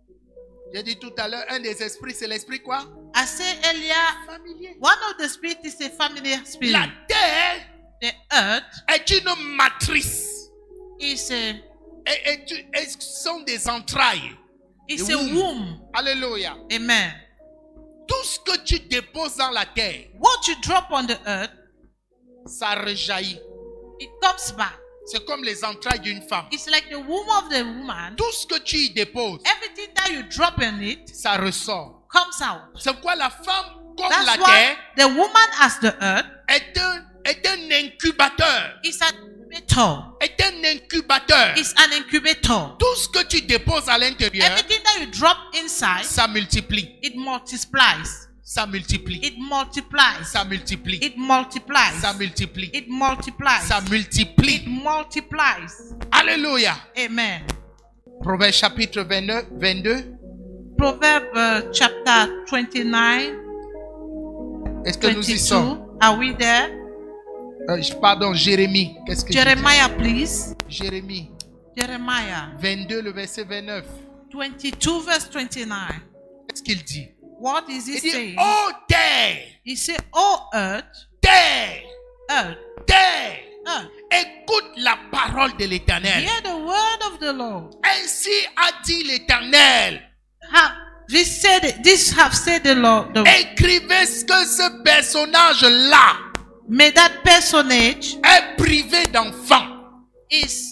J'ai dit tout à l'heure, un des esprits, c'est l'esprit quoi? I said earlier, Familier. one of the spirits is a familiar spirit. La terre The earth est une matrice. is a, Et, et tu- et sont des entrailles. is The a womb. womb. Alléluia. Amen. Tout ce que tu déposes dans la terre, What you drop on the earth, ça rejaillit. it comes back. C'est comme les entrailles d'une femme. It's like the womb of the woman. Tout ce que tu y déposes, Everything that you drop in it ça ressort. comes out. C'est pourquoi la femme, comme That's la why terre, the woman as the earth est un, est un incubateur. is an incubator. Est un incubateur. Is an incubator. Tout ce que tu déposes à l'intérieur, Everything that you drop inside, ça multiplie. it multiplies. Ça multiplie. It multiplies. Ça multiplie. It multiplies. Ça multiplie. It multiplies. Ça multiplie. It multiplies. Alléluia. Amen. Proverbe chapitre vingt-neuf, vingt-deux. Proverbe uh, chapter twenty-nine, Est-ce que nous y sommes? twenty-two. Are we there? Euh, pardon, Jérémie. Qu'est-ce que Jeremiah, please. j'ai dit? Jérémie. Jeremiah vingt-deux, le verset vingt-neuf. twenty-two, verse twenty-nine. Qu'est-ce qu'il dit? What is he Il dit, saying? oh terre, He said, "Oh earth, terre, earth, terre, earth, écoute la parole de l'Éternel. hear the word of the Lord. Ainsi a dit l'Éternel. Have this said? This have said the Lord. The, Écrivez ce que ce personnage-là may that personage est privé d'enfants. is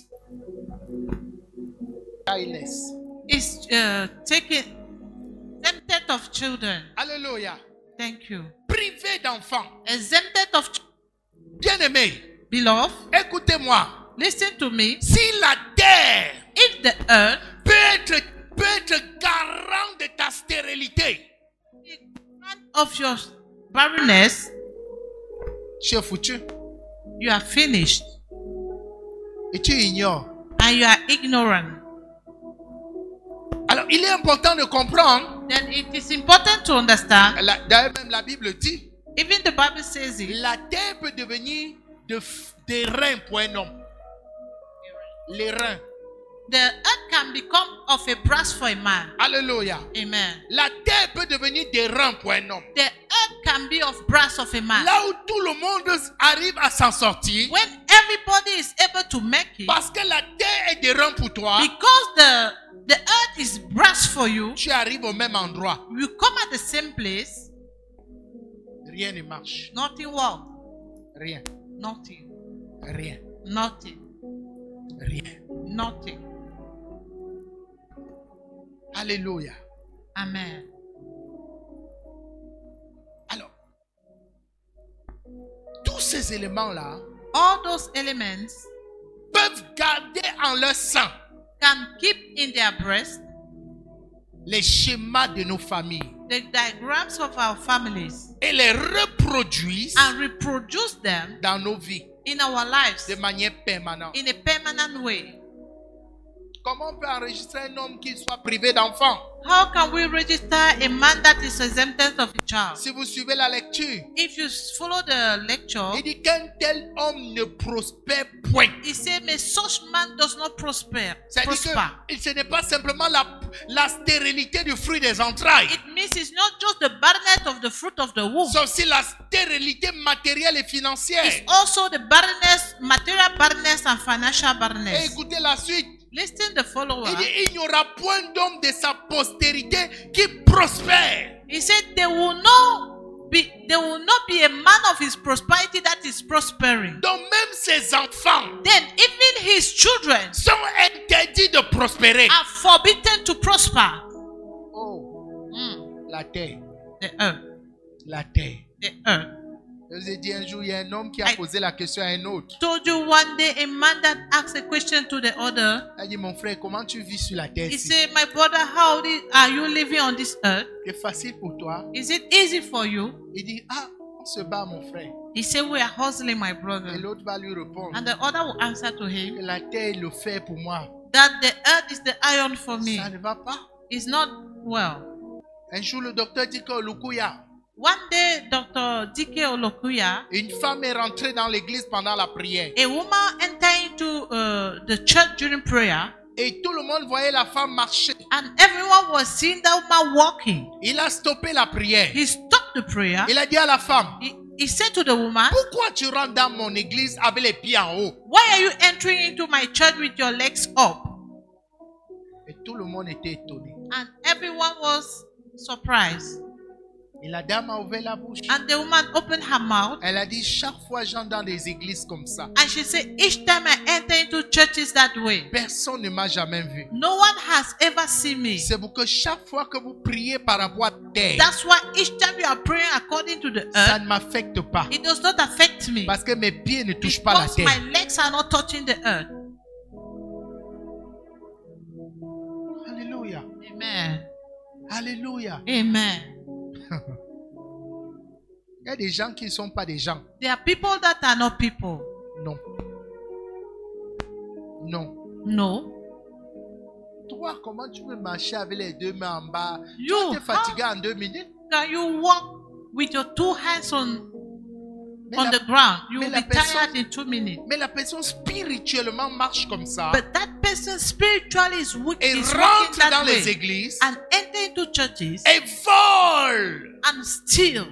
Childless. is uh, taken exempted of children. Alléluia. Thank you. Privé d'enfants. Exempted of ch- Bien-aimé, beloved. écoutez-moi. Listen to me. Si la terre If the earth peut être, peut être garant de ta stérilité, is part of your barrenness, tu es foutu. you are finished Et tu ignores. and you are ignorant. Alors, il est important de comprendre. Then it is important to understand. La- D'ailleurs, même la Bible dit, Even the Bible says it. la terre peut devenir de, f- des reins pour un homme. Les reins. The earth can become of a brass for a man. Alléluia. Amen. La terre peut devenir des reins pour un homme. The earth can be of brass of a man. Là où tout le monde arrive à s'en sortir, When everybody is able to make it, parce que la terre est des reins pour toi, because the the earth is brass for you, tu arrives au même endroit. you come at the same place, Rien ne marche. nothing work, Rien. nothing, Rien. nothing, Rien. nothing. Alléluia. Amen. Alors, tous ces éléments-là All those elements peuvent garder en leur sein can keep in their breast les schémas de nos familles the diagrams of our families et les reproduisent and reproduce them dans nos vies in our lives de manière permanente. in a permanent way. Comment on peut enregistrer un homme qui soit privé d'enfant? How can we register a man that is exempted of a child? Si vous suivez la lecture, If you follow the lecture, il dit qu'un tel homme ne prospère point. he said, "May such man does not prosper." C'est-à-dire prosper. que ce n'est pas simplement la, la stérilité du fruit des entrailles. It means it's not just the barrenness of the fruit of the womb. C'est aussi la stérilité matérielle et financière. It's also the barrenness, material barrenness and financial Et barrenness. écoutez la suite. Listen the follower. Il dit, il n'y aura point d'homme de sa postérité qui prospère. He said, "There will not be, there will not be a man of his prosperity that is prospering." Donc même ses enfants Then even his children sont interdits de prospérer. are forbidden to prosper. Oh, Mm. la terre, The earth, la terre. the earth. Je vous ai dit un jour, il y a un homme qui a I- posé la question à un autre. Told you one day a man that asked a question to the other. Il a dit, mon frère, comment tu vis sur la terre? He ici? said, "My brother, how di- are you living on this earth? C'est facile pour toi. Is it easy for you?" Il dit, ah, on se bat, mon frère. He said, "We are hustling, my Et brother." l'autre va lui répondre, And the other will answer to que him la terre est le fer pour moi. that the earth is the iron for me. Ça ne va pas. It's not well. Un jour, le docteur dit que Lukuya, One day, Doctor D K Olokuya, une femme est rentrée dans l'église pendant la prière. a woman entered into uh, the church during prayer, Et tout le monde voyait la femme marcher. and everyone was seeing that woman walking. Il a stoppé la prière. He stopped the prayer. Il a dit à la femme, He, he said to the woman, pourquoi tu rentres dans mon église avec les pieds en haut? "Why are you entering into my church with your legs up?" Et tout le monde était étonné. And everyone was surprised. Et la dame a ouvert la bouche. And the woman opened her mouth. Elle a dit, chaque fois j'entre dans des églises comme ça, And she said, each time I enter into churches that way, personne ne m'a jamais vu. no one has ever seen me. C'est pour que chaque fois que vous priez par rapport à terre, That's why each time you are praying according to the ça earth, ne m'affecte pas. it does not affect me. Parce que mes pieds ne touchent pas la Because terre. my legs are not touching the earth. Alléluia. Amen. Alléluia. Amen. Il y a des gens qui ne sont pas des gens. There are people that are not people. Non. Non. No. Toi, comment tu peux marcher avec les deux mains en bas? You, Tu es fatigué en deux minutes. Can you walk with your two hands on, Mais on la, the ground? You mais will la be tired personne- in two minutes. mais la personne spirituellement marche comme ça But that person spiritually is, weak, et is walking rentre that dans les way églises and enter into churches et vole. and steal.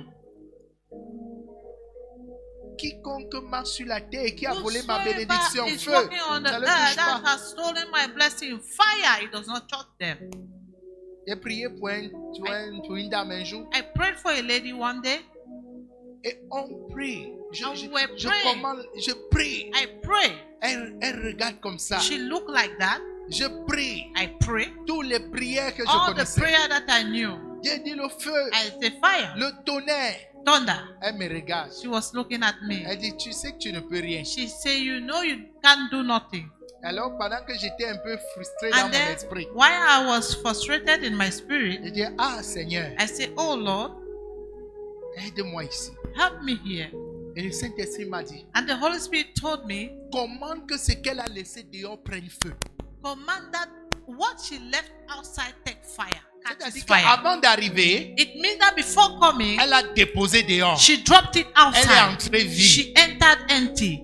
Quiconque marche sur la terre et qui a volé ma Whosoever bénédiction, is feu, walking on the ça earth ne le touche that pas. has stolen my blessing, fire, it does not touch them. J'ai prié pour, un, pour, un- pour une dame un jour I prayed for a lady one day. et on prie. Je, And je, we je pray. commande, je prie. I pray. Elle, elle regarde comme ça. She looked like that. Je prie. I pray. Toutes les prières que je All the connaissais. prayer that I knew. J'ai dit le feu, I say fire, le tonnerre. thunder. Elle me regarde. She was looking at me. Elle dit, tu sais que tu ne peux rien. She said, you know you can't do nothing. Alors, pendant que j'étais un peu frustré dans And mon then, esprit, while I was frustrated in my spirit, je dis, ah Seigneur, I said, oh Lord, aide-moi ici. help me here. Et le Saint-Esprit m'a dit, And the Holy Spirit told me, commande que ce qu'elle a laissé dehors prenne feu. command that what she left outside take fire, catches C'est-à-dire fire. qu'avant d'arriver, It means that before coming, elle a déposé dehors. she dropped it Elle est outside. entrée vide. She entered empty.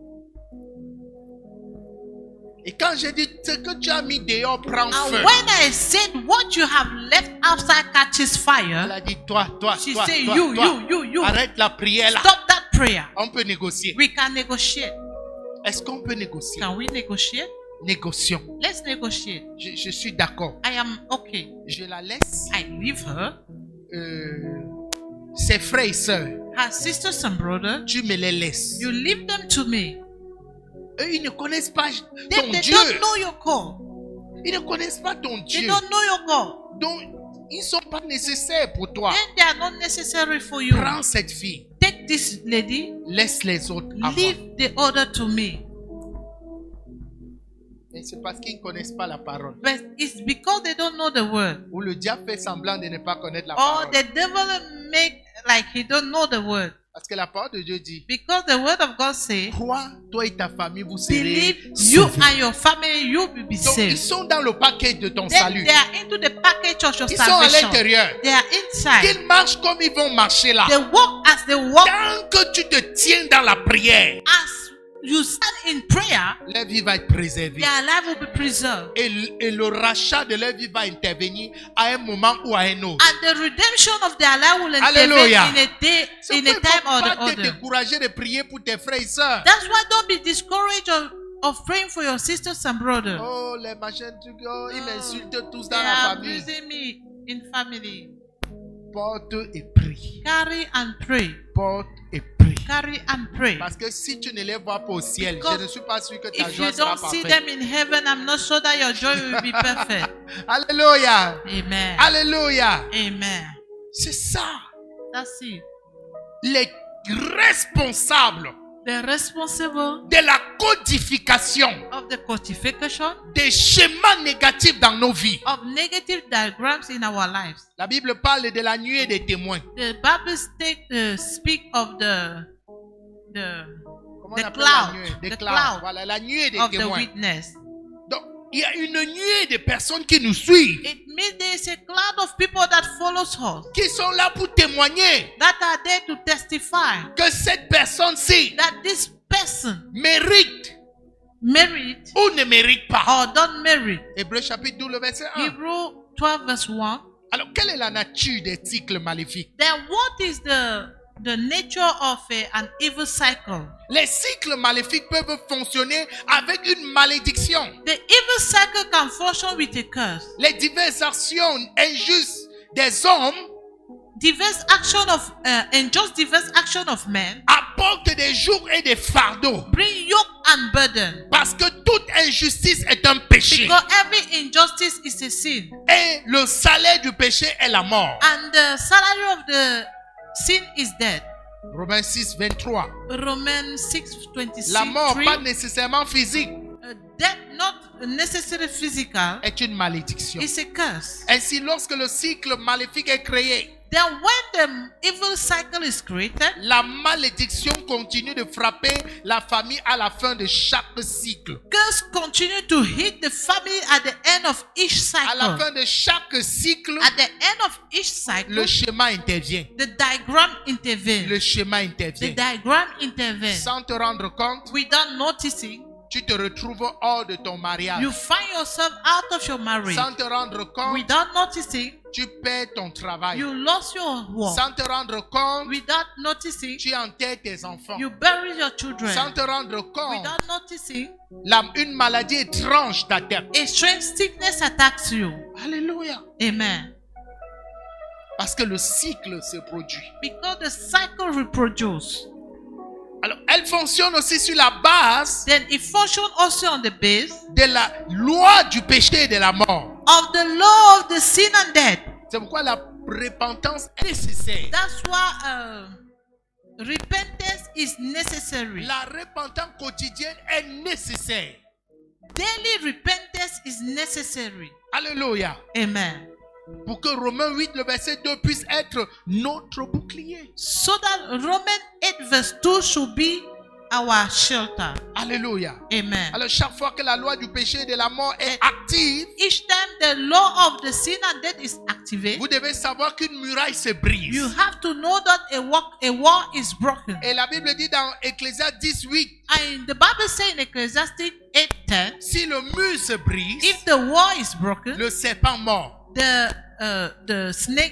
Et quand j'ai dit, ce que tu as mis dehors prend And feu. when I said what you have left outside catches Elle fire, a dit, toi, toi, she toi, said, toi, you, toi. you, you, you, Arrête la prière là. stop that prayer. On peut négocier. We can negotiate. Est-ce qu'on peut négocier? Can we negotiate? Négocions. Let's negotiate. Je, je suis d'accord. I am okay. Je la laisse. I leave her. Euh, ses frères et sœurs, Her sisters and brothers, tu me les laisses. you leave them to me. Eux, ils ne connaissent pas They, ton they Dieu. don't know your call. Ils ne connaissent pas ton They Dieu. don't know your God. Donc, ils ne sont pas nécessaires pour toi. Then they are not necessary for you. Prends cette fille. Take this lady, Laisse les autres à moi. leave the other to me. Et c'est parce qu'ils ne connaissent pas la parole. But it's because they don't know the word. Ou le diable fait semblant de ne pas connaître la Or parole. the devil make like he don't know the word. Parce que la parole de Dieu dit, Because the word of God says, crois, toi et ta famille, vous serez believe you sauvés. and your family, you will be Donc, ils saved. sont dans le paquet de ton Then salut. they are into the package of your Ils sont à salvation. l'intérieur. They are inside. Qu'ils marchent comme ils vont marcher là. They walk as they walk. Tant que tu te tiens dans la prière, As you stand in prayer, leur vie va être préservée. their life will be preserved. Et, et le rachat de leur vie va intervenir à un moment ou à un autre. And the redemption of their life will intervene Alléluia. in a day, C'est in pourquoi a il time ne or faut the pas te other. décourager de prier pour tes frères et sœurs. That's why don't be discouraged of, of praying for your sisters and brothers. Oh, les machins, trucs, oh, ils Oh, m'insultent tous They dans la are famille. abusing me in family. Porte et prie. Carry and pray. Porte et prie. Carry and pray. Parce que si tu ne les vois pas au ciel, Because je ne suis pas sûr que ta If joie you sera don't see parfaite. them in heaven, I'm not sure that your joy will be perfect. Alléluia. Amen. Alléluia. Amen. C'est ça. That's it. Les responsables The responsible de la codification of the codification des schémas négatifs dans nos vies. of negative diagrams in our lives. La Bible parle de la nuée des témoins. The Bible state, uh, speak of the the Comment The on appelle cloud. la nuée? Des The clouds. cloud Voilà, la nuée des of the témoins. witness. Donc, il y a une nuée de personnes qui nous suivent, It means there is a cloud of people that follows us, qui sont là pour témoigner that are there to testify que cette personne-ci that this person mérite merit ou ne mérite pas. or don't merit. Hébreu chapitre douze, le verset un. Hebrew twelve verse one. Alors, quelle est la nature des cycles maléfiques? Then what is the the nature of a, an evil cycle? Les cycles maléfiques peuvent fonctionner avec une malédiction. The evil cycle can function with a curse. Les diverses actions injustes des hommes diverse action of uh, and just diverse action of men apporte des jours et des fardeaux. bring yoke and burden. Parce que toute injustice est un péché. Because every injustice is a sin. Et le salaire du péché est la mort. And the salary of the sin is death. Romains six, vingt-trois. Romans six twenty-six. La mort, pas nécessairement physique, Uh, death, not necessarily physical, est une malédiction. is a curse. Ainsi, lorsque le cycle maléfique est créé, Then when the evil cycle is created, la malédiction continue de frapper la famille à la fin de chaque cycle. curse continue to hit the family at the end of each À la cycle. fin de chaque cycle, At the end of each cycle, le schéma intervient. the diagram intervenes. Le schéma The intervient. diagram intervenes. Sans te rendre compte, Without noticing, tu te retrouves hors de ton mariage. you find yourself out of your marriage. Sans te rendre compte, Without noticing, tu perds ton travail. you lost your work. Sans te rendre compte, Without noticing, tu enterres tes enfants. you bury your children. Sans te rendre compte, Without noticing, la- une maladie étrange t'attaque. a strange sickness attacks you. Alléluia. Amen. Parce que le cycle se produit. Because the cycle reproduces. Alors, elle fonctionne aussi sur la base Then it functions also on the base de la loi du péché et de la mort. of the law of the sin and death. C'est pourquoi la repentance est nécessaire. That's why uh, repentance is necessary. La repentance quotidienne est nécessaire. Daily repentance is necessary. Alléluia. Amen. Pour que Romains huit, le verset deux puisse être notre bouclier. So that Romans eight verse two should be our shelter. Alléluia. Amen. Alors chaque fois que la loi du péché et de la mort est active, Each time the law of the sin and death is activated, vous devez savoir qu'une muraille se brise. you have to know that a wall, a wall is broken. Et la Bible dit dans Ecclésiaste dix, huit, And the Bible says in Ecclesiastes eight ten, si le mur se brise, if the wall is broken, le serpent mord. the uh, the snake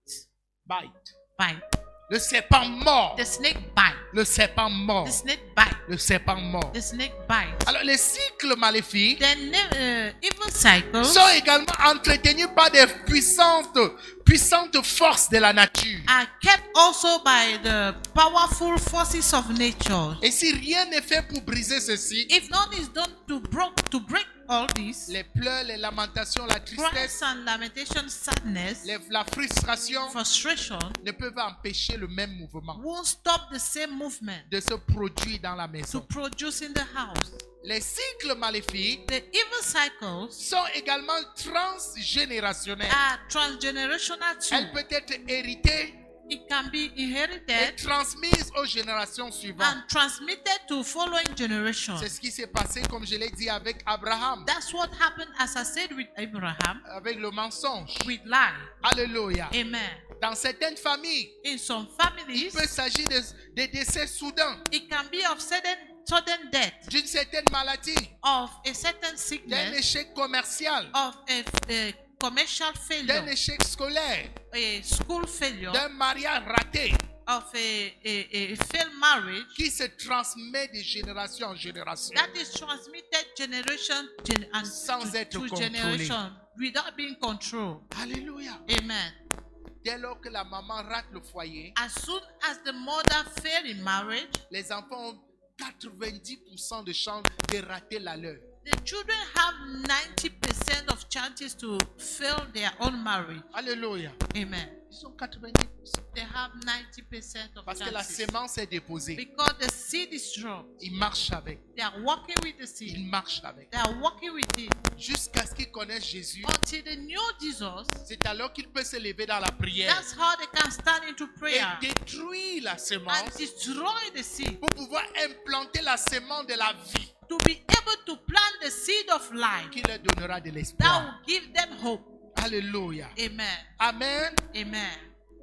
Bite. bite. Le serpent mord. The snake bite. Le serpent mord. The snake bite. Le serpent mord. The snake bite. Alors les cycles maléfiques The uh, evil cycles sont également entretenus par des puissantes, puissantes forces de la nature. are kept also by the powerful forces of nature. Et si rien n'est fait pour briser ceci, If none is done to break to break all this, les pleurs, les lamentations, la cries tristesse, and lamentation, sadness, les- la frustration frustration ne peuvent empêcher le même mouvement won't stop the same movement de se produire dans la to maison. produce in the house. Les cycles maléfiques The evil cycles sont également transgénérationnels. are transgenerational Elle too. peut être héritée It can be et inherited transmise aux générations suivantes. and transmitted to following generations. C'est ce qui s'est passé, comme je l'ai dit, avec Abraham, That's what happened, as I said, with Abraham, avec le mensonge. with lie. Alléluia. Amen. Dans certaines familles, In some il families, peut s'agir de, de décès soudains, it can be of sudden, sudden death, d'une certaine maladie, of a certain d'un sickness, échec commercial, of a, a commercial d'un failure, échec scolaire, a school failure, d'un mariage raté of a, a, a failed marriage qui se transmet de génération en génération. that is transmitted generation gen- and Sans to, être to contrôlé. generation without being controlled. Alléluia. Amen. Dès lors que la maman rate le foyer, As soon as the mother failed in marriage, les enfants ont quatre-vingt-dix pour cent de chances de rater la leur. the children have ninety percent of chances to fail their own marriage. Alléluia. Amen. Ils ont quatre-vingt-dix pour cent. They have ninety percent of Parce que la chances. sémence est déposée. Because the seed is dropped. Ils marchent avec. They are walking with the seed. Ils marchent avec. They are walking with it. Jusqu'à ce qu'ils connaissent Jésus. Until they know Jesus, C'est alors qu'il peut se lever dans la prière that's how they can stand into et prayer détruire la and sémence destroy the seed. pour pouvoir implanter la sémence de la vie To be able to plant the seed of life qui leur donnera de that l'espoir. will give them hope. Alléluia. Amen. Amen. Amen.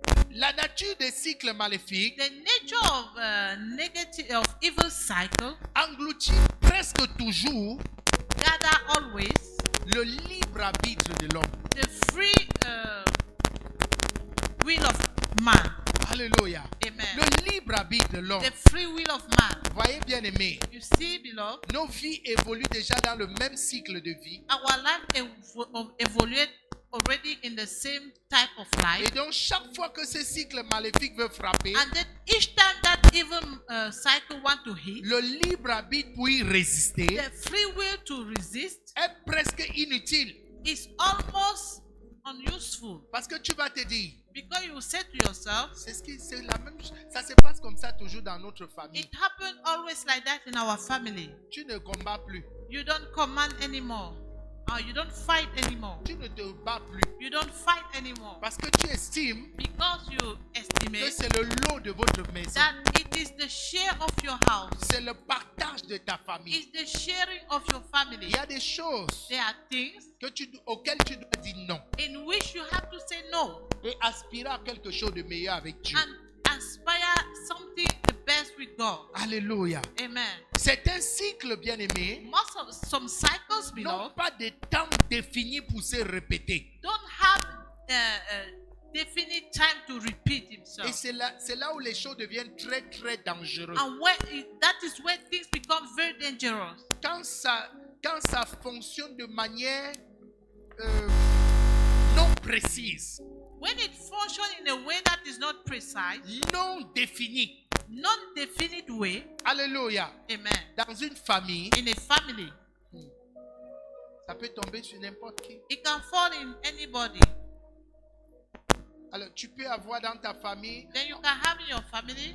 La nature des cycles maléfiques The nature of uh, negative of evil cycle engloutit presque toujours gather always le libre arbitre de l'homme. the free uh, will of man. Alléluia. Amen. Le libre arbitre de l'homme. The free will of man. Voyez bien aimé, You see, beloved, nos vies évoluent déjà dans le même cycle de vie our life evo- of- evaluate already in the same type of life. Et donc, chaque fois que ce cycle maléfique veut frapper, And then each time that evil uh, cycle want to hit, le libre arbitre pour y résister the free will to resist est presque inutile. is almost unuseful. Parce que tu vas te dire, Because you say to yourself, c'est ce qui, c'est la même chose. Ça se passe comme ça toujours dans notre famille. it happened always like that in our family. Tu ne combats plus. You don't command anymore. Or you don't fight anymore. Tu ne te bats plus. You don't fight anymore. Parce que tu estimes Because you que estimate c'est le lot de votre maison. that it is the share of your house. C'est le partage de ta famille. It's the sharing of your family. Il y a des choses There are things que tu, auxquelles tu dois dire non. in which you have to say no Et aspirer à quelque chose de meilleur avec Dieu. and aspire something the best with God. Alléluia. Amen. C'est un cycle, bien-aimé. Most of some cycles, Non beloved, pas de temps défini pour se répéter. don't have a, a definite time to repeat Et himself. c'est là, c'est là où les choses deviennent très, très dangereuses. And when it, that is when things become very dangerous. Quand ça, quand ça fonctionne de manière euh, non précise, When it functions in a way that is not precise, non définie. non-definite way, Alléluia. amen, Dans une famille, in a family, ça peut tomber sur n'importe qui. it can fall in anybody. Alors, tu peux avoir dans ta famille Then you can have in your family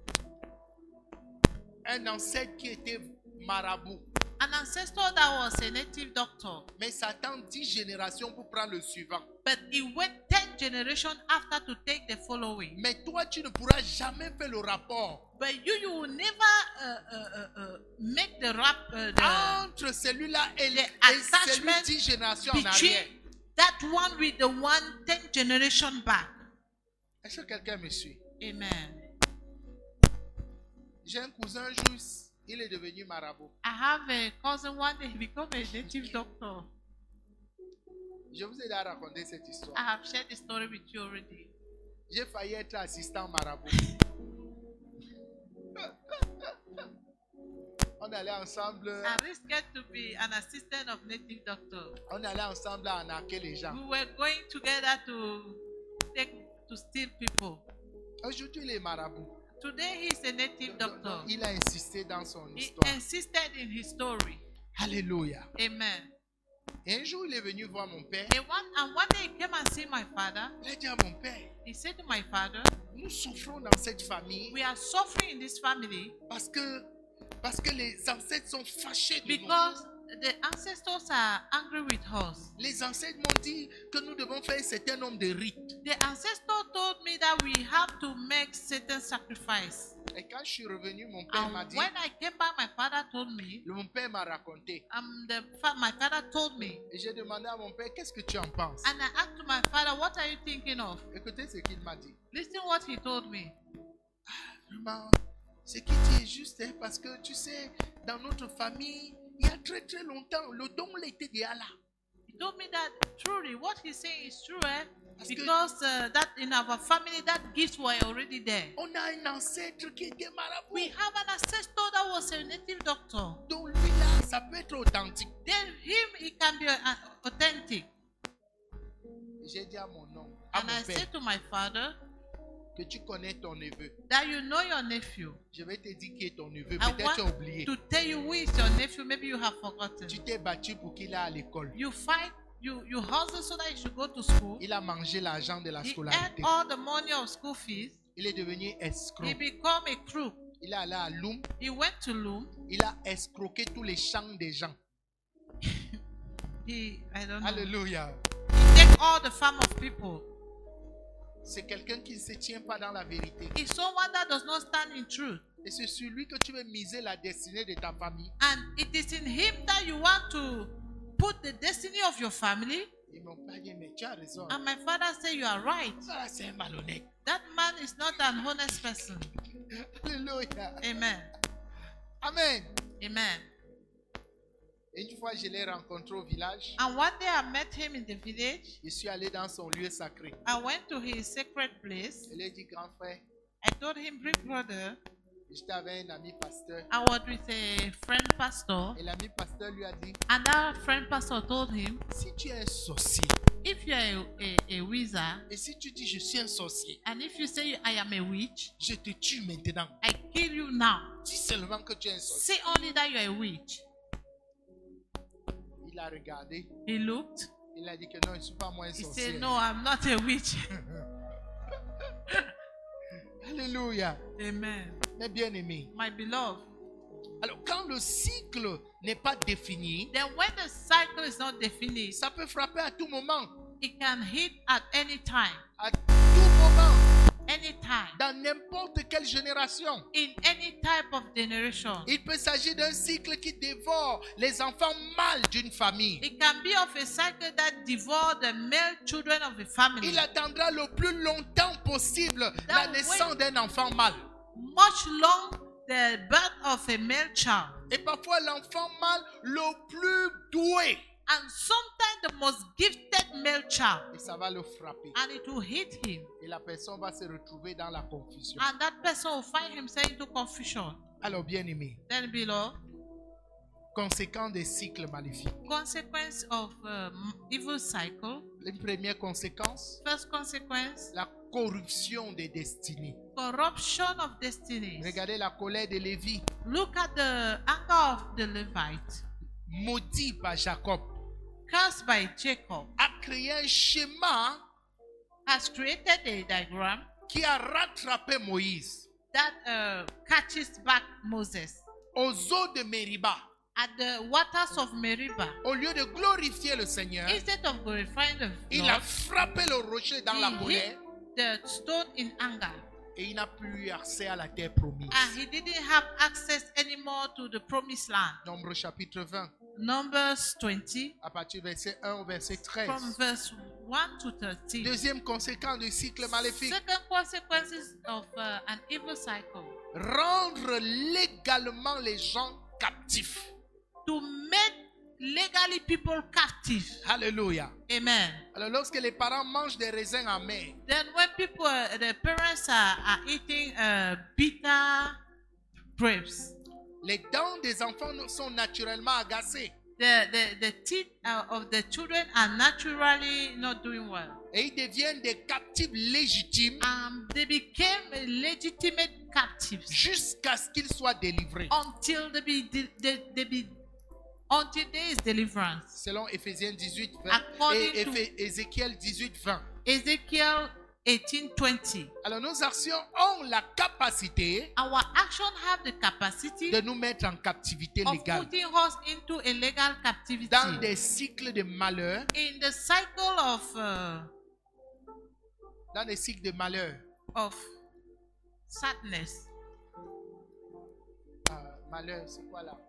un ancêtre qui était marabout. an ancestor that was a native doctor, Mais ça attend dix générations pour prendre le suivant. but he went ten generations after to take the following. Mais toi, tu ne pourras jamais faire le rapport But you, you will never uh, uh, uh, uh, make the rap uh, the, entre celui-là et, le- the et celui attachment dix générations en between arrière. that one with the one ten generation back. Est-ce que quelqu'un me suit? Amen. J'ai un cousin, un jour, il est devenu marabout. I have a cousin one day he became a native doctor. Je vous ai déjà raconté cette histoire. I have shared the story with you already. J'ai failli être assistant marabout. On allait ensemble, I risked to be an assistant of native doctor. on allait ensemble à arnaquer les gens. We were going together to take to steal people. Aujourd'hui, il est marabout. Today he is a native doctor. Il a insisté dans son He histoire. insisted in his story. Alléluia. Amen. Et un jour, il est venu voir mon père. And one, and one day he came and see my father. Il a dit à mon père, He said to my father, nous souffrons dans cette famille we are suffering in this family parce que, parce que les ancêtres sont fâchés de nous. because the ancestors are angry with us. Les ancêtres m'ont dit que nous devons faire un certain nombre de rites. The ancestor told me that we have to make certain sacrifice. Et quand je suis revenu, mon père m'a And dit, when I came back, my father told me, mon père m'a raconté. um, the, fa- my father told me, Et j'ai demandé à mon père, qu'est-ce que tu en penses? and I asked my father, what are you thinking of? Écoutez ce qu'il m'a dit. Listen what he told me. Vraiment, ce qui dit est juste, hein, parce que tu sais, dans notre famille, il y a très très longtemps, le don il était déjà là. He told me that truly, what he's saying is true, eh? Parce que- Because uh, that in our family, that gifts were already there. On a un ancêtre qui était marabout. We have an ancestor that was a native doctor. Donc lui là, ça peut être authentique. Then him, he can be uh, authentic. J'ai dit à mon oncle, à And mon I père, said to my father que tu connais ton neveu. that you know your nephew. Je vais te dire qui est ton neveu. I Peut-être tu as want oublié. to tell you who is your nephew. Maybe you have forgotten. Tu t'es battu pour qu'il aille à l'école. You fight, you you hustle so that he should go to school. Il a mangé l'argent de la He earned scolarité. all the money of school fees. Il est devenu escroc. He became a crook. Il est allé à Loum. He went to Loom. Il a escroqué tous les champs des gens. He, I don't know. Alléluia. He take all the farm of people. C'est quelqu'un qui ne se tient pas dans la vérité. He's someone that does not stand in truth. Et c'est sur lui que tu veux miser la destinée de ta famille. And it is in him that you want to put the destiny of your family. Ils m'ont pas dit, mais tu as raison. And my father said, you are right. Ça, c'est un malhonnête. That man is not an honest person. Alléluia. Amen. Amen. Amen. Et une fois, je l'ai rencontré au village. And one day I met him in the village. Je suis allé dans son lieu sacré. I went to his sacred place. Je lui ai dit, grand frère, I told him, big brother, j'étais avec un ami pasteur. I was with a friend pastor. Et l'ami pasteur lui a dit, And that friend pastor told him, si tu es un sorcier, If you are a, a, a wizard, Et si tu dis je suis un sorcier, and if you say I am a witch, je te tue maintenant. I kill you now. Dis seulement que tu es un sorcier. Say only that you are a witch. Il a regardé. He looked. Il a dit que non, je ne suis pas moi un He sorcier. said, no, I'm not a witch. Alléluia. Amen. Mes bien-aimés. My beloved. Alors, quand le cycle n'est pas défini, Then when the cycle is not defined, ça peut frapper à tout moment. it can hit at any time. À tout moment. Anytime. Dans n'importe quelle génération. In any type of generation. Il peut s'agir d'un cycle qui dévore les enfants mâles d'une famille. It can be of a cycle that devours the male children of a family. Il attendra le plus longtemps possible la That naissance d'un enfant mâle. Much long the birth of a male child. Et parfois l'enfant mâle le plus doué. And sometimes the most gifted male child. Et ça va le frapper. And it will hit him. Et la personne va se retrouver dans la confusion. And that person will find himself into confusion. Alors bien aimé, Then below, conséquence des cycles maléfiques. consequence of um, evil cycle. Une première conséquence, First consequence, la corruption des destinées. corruption of destinies. Regardez la colère de Lévi, Look at the anger of the Levite, maudit par Jacob, cursed by Jacob, a créé un schéma has created a diagram qui a rattrapé Moïse that uh, catches back Moses aux eaux de Mériba. at the waters of Meribah. Au lieu de glorifier le Seigneur, Instead of glorifying the il Lord, a frappé le rocher dans la he colère hit the stone in anger, et il n'a plus eu accès à la terre promise. and he didn't have access anymore to the promised land. Nombre chapitre vingt, Numbers twenty, à partir du verset un au verset from treize. verse one to thirteen. Deuxième conséquence du cycle maléfique, Second consequences of uh, an evil cycle: rendre légalement les gens captifs. to make legally people captive. Alléluia. Amen. Alors lorsque les parents mangent des raisins amers, Then when people, uh, the parents are, are eating uh, bitter grapes, les dents des enfants sont naturellement agacées the, the, the teeth uh, of the children are naturally not doing well. et ils deviennent des captifs légitimes Um, they became a legitimate captives jusqu'à ce qu'ils soient délivrés. until they be, de- they, they be until there is deliverance. Selon Éphésiens dix-huit, vingt According et to- Éphé- Ézéchiel dix-huit, vingt. Ezekiel eighteen twenty. Alors nos actions ont la capacité Our action have the capacity de nous mettre en captivité of légale putting us into a legal captivity. dans des cycles de malheur, In the cycle of uh, dans des cycles de malheur. of sadness. Ah, malheur, c'est quoi là?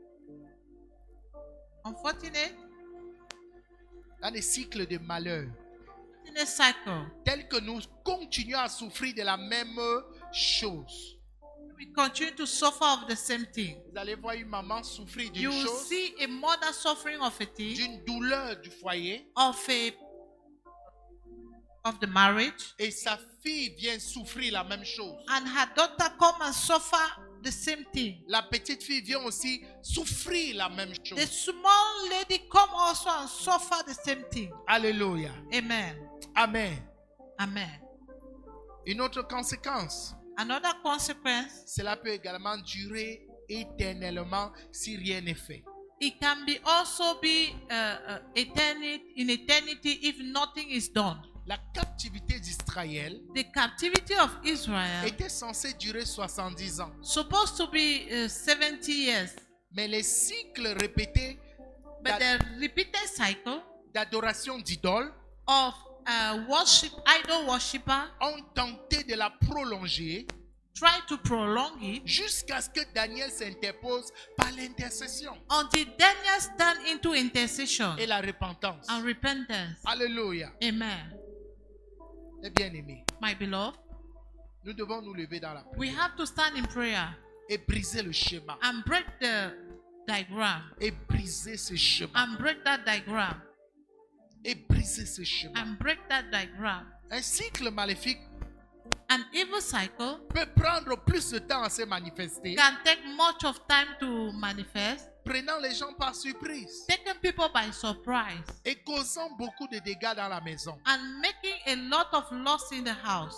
Unfortunate, Dans des cycles de malheur, unfortunate cycle. tels que nous continuons à souffrir de la même chose. We continue to suffer of the same thing. Vous allez voir une maman souffrir d'une You will chose, see a mother suffering of a thing, d'une douleur du foyer, of a of the marriage, et sa fille vient souffrir la même chose. and her daughter come and suffer the same thing. La petite fille vient aussi souffrir la même The chose. small lady come also and suffer the same thing. Alléluia. Amen. Amen. Amen. Une autre conséquence, Another consequence, cela peut également durer éternellement si rien n'est fait. it can be also be uh, uh, eternity, in eternity if nothing is done. La captivité d'Israël The captivity of Israel était censée durer soixante-dix ans. supposed to be uh, seventy years, Mais les cycles répétés but d'a- the repeated cycle d'adoration d'idoles of uh, worship, idol worshipper, ont tenté de la prolonger try to prolong it jusqu'à ce que Daniel s'interpose par l'intercession until Daniel stand into intercession et la repentance. and repentance. Alléluia. Amen. Eh bien aimé, My beloved, nous devons nous lever dans la we prière have to stand in prayer et briser le schéma. and break the diagram Et briser ce schéma. and break that diagram Et briser ce schéma. and break that diagram. Un cycle maléfique An evil cycle peut prendre plus de temps à se manifester can take much of time to manifest prenant les gens par surprise taking people by surprise, et causant beaucoup de dégâts dans la maison. and making a lot of loss in the house.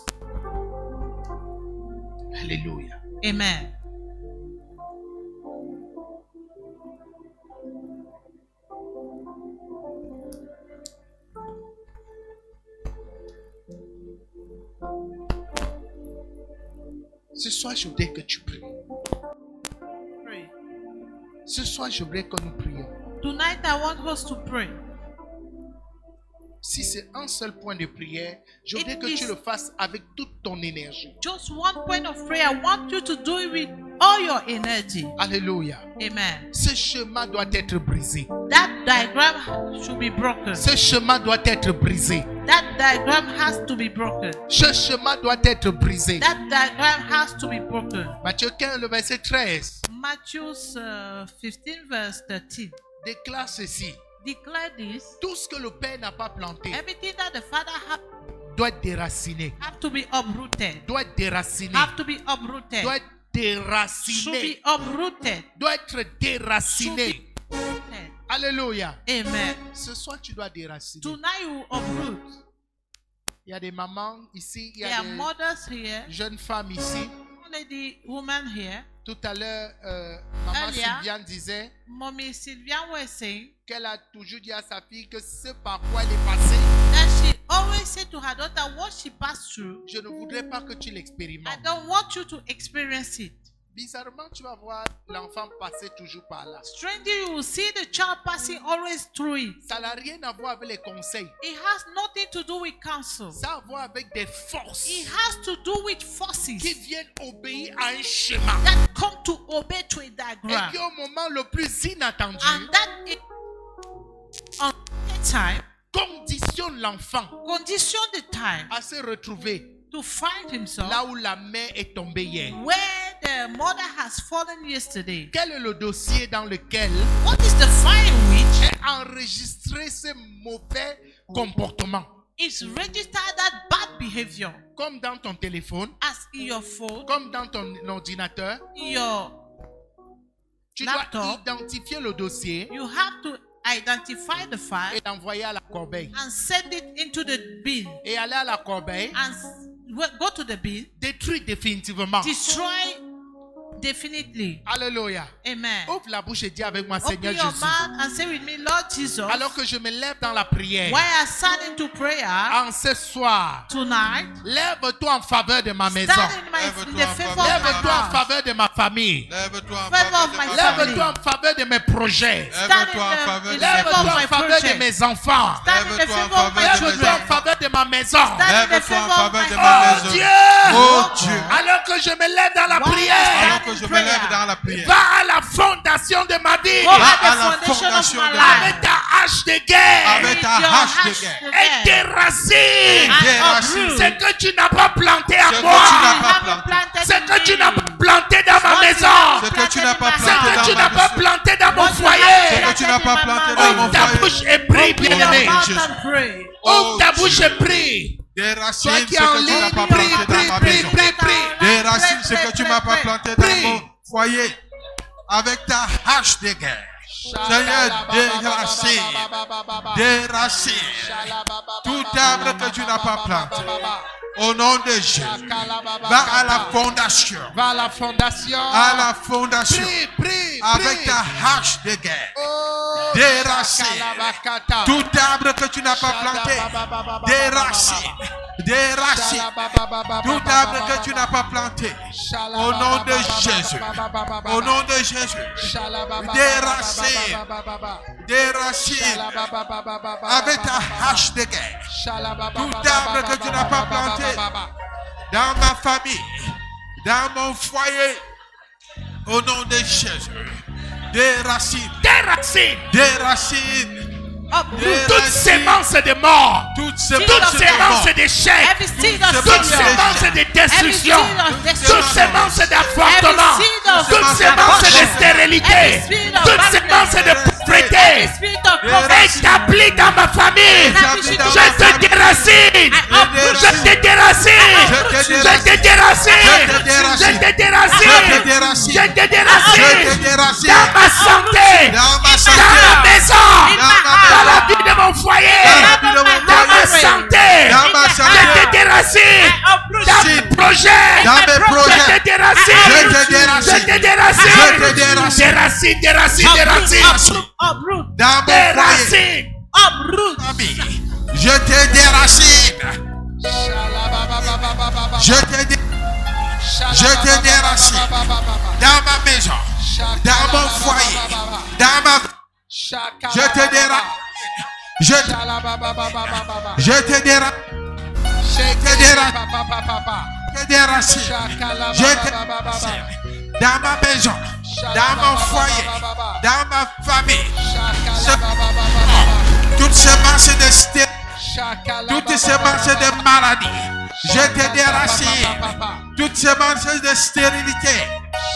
Alléluia. Amen. Ce soir, je voudrais que tu pries. Pray. Ce soir, je voudrais que nous prions. Tonight I want us to pray. Si c'est un seul point de prière, je voudrais It que is- tu le fasses avec toute ton énergie. Just one point of prayer. I want you to do it with all your energy. Alléluia. Amen. Ce chemin doit être brisé. That diagram should be broken. Ce chemin doit être brisé. That diagram has to be broken. Ce chemin doit être brisé. That diagram has to be broken. Matthieu quinze, le verset treize, Matthew uh, fifteen, verse thirteen. déclare ceci. Declare this. Tout ce que le Père n'a pas planté Everything that the Father have, doit être déraciné. have to be uprooted. Doit être déraciné. Have to be uprooted. Doit être Should déraciné. be uprooted. Doit être déraciné. Uprooted. Alléluia. Amen. Ce soir, tu dois déraciner. Tonight you uproot. Il y a des mamans ici, il y There a are des mothers here. jeunes femmes ici. Lady woman here. Tout à l'heure, euh, maman Earlier. Sylviane disait Mommy Sylvia was saying qu'elle a toujours dit à sa fille que ce par quoi elle est passée, that she always said to her daughter what she passed through. je ne voudrais pas que tu I l'expérimentes. don't want you to experience it. Bizarrement, tu vas voir l'enfant passer toujours par là. Strangely, you will see the child passing always through it. Ça n'a rien à voir avec les conseils. It has nothing to do with counsel. Ça a à voir avec des forces It has to do with forces qui viennent obéir à un chemin. that come to obey to a Et diagram. qui au moment le plus inattendu And that it, on that time, conditionne l'enfant condition the time à se retrouver to find himself là où la mère est tombée hier. where the mother has fallen yesterday. Quel est le dossier dans lequel What is the fire which est enregistré ce mauvais comportement? is registered that bad behavior Comme dans ton téléphone, as in your phone, comme dans ton ordinateur, in your tu laptop? dois identifier le dossier You have to identify the file et l'envoyer à la corbeille. and send it into the bin Et aller à la corbeille, and s- well, go to the bin, détruire définitivement. destroy definitely. Alléluia. Amen. Ouvre la bouche et dis avec moi, Open Seigneur your Jésus. mouth and say with me, Lord Jesus, Alors que je me lève dans la prière, while I stand into prayer en ce soir, tonight, lève-toi en faveur de ma maison. stand in, my, in the favor of my Lève-toi en house, faveur de ma famille. Lève-toi en Favor faveur of de my ma family. Lève-toi en faveur de mes projets. stand in Lève-toi en the, faveur in de the mes favor Lève-toi of en my faveur de project, mes enfants. stand in the Lève-toi en favor of my faveur de mes Lève-toi en children, faveur de ma maison. stand in the Lève-toi en favor of faveur my de Oh ma home. maison. Dieu! Oh Dieu. Alors que je me lève dans la While I prière, stand Alors que je me lève dans la prière. va à la fondation de ma vie. Go Va at à the la foundation of fondation my de life. Avec ta hache de guerre. Avec With ta your hache de hache guerre. to Et guerre. déracine And Déracine. uproot. ce que tu n'as pas planté à Ce que moi. tu n'as You pas haven't planté. planted Ce in que tu me. n'as pas planté dans ma What you maison. haven't Ce que tu n'as pas planted in Ce my planté que house. tu dans n'as ma pas maison. planté dans mon What you foyer. Ce haven't que tu n'as pas planté in my dans Ouvre mon ta foyer. bouche et prie, Open your bien-aimé. mouth Jésus. and pray. Ouvre Oh ta bouche Dieu. et prie. Déracine Toi ce qui es en que tu n'as ligne, pas prie, planté prie, dans ma prie, maison. prie, prie. Déracine ce que tu n'as pas planté dans Prie. mon foyer. Avec ta hache de guerre. Seigneur, déracine. Déracine tout arbre que tu n'as pas planté. Au nom de Jésus. Va à la fondation. Va à la fondation. À la fondation. Prie, prie, Avec prie. ta hache de guerre. Oh, Déracine shakalabakata. tout arbre que tu n'as pas planté. Déracine. Déracine tout arbre que tu n'as pas planté. Au nom de Jésus. Au nom de Jésus. Déracine. Déracine avec ta hache de guerre. Tout arbre que tu n'as pas planté dans ma famille, dans mon foyer. Au nom de Jésus. Déracine. Déracine. Déracine. Toute Déracine. sémence de mort. Toute Toute sémence de sémence mort. d'échec. Every seed of Toute Toute failure. sémence de destruction. Every seed of Toute destruction. sémence d'avortement. Every seed of Toute sémence abortion. de stérilité. Every seed of Toute barrenness. sémence de pauvreté. Every spirit of poverty. Établie dans ma famille. Établie dans Je ma te famille. déracine. déracine. Je te déracine. Je te déracine. Je te déracine. Je te déracine. Dans ma santé. Dans ma Dans santé. ma maison. Dans Dans la vie de mon foyer. Dans ma santé. Dans ma Je santé. te déracine. Dans mes projets. Dans mes projets. Je te déracine. Je te déracine. Je te déracine. Je te déracine. Déracine, déracine, déracine. Uproot. Dans mon foyer. Déracine. Uproot. Famille. Je te déracine. Je te dé- Je te déracine. Dans ma maison. Dans mon foyer. Dans ma... Je te déracine. Je te, je te déracine. Je te déracine. Je te déracine. Je te déracine. Dans ma maison. Dans mon foyer. Dans ma famille. Toutes ces marches de stérile. Toutes ces marches de maladie. Je te déracine. Toutes ces marches de stérilité.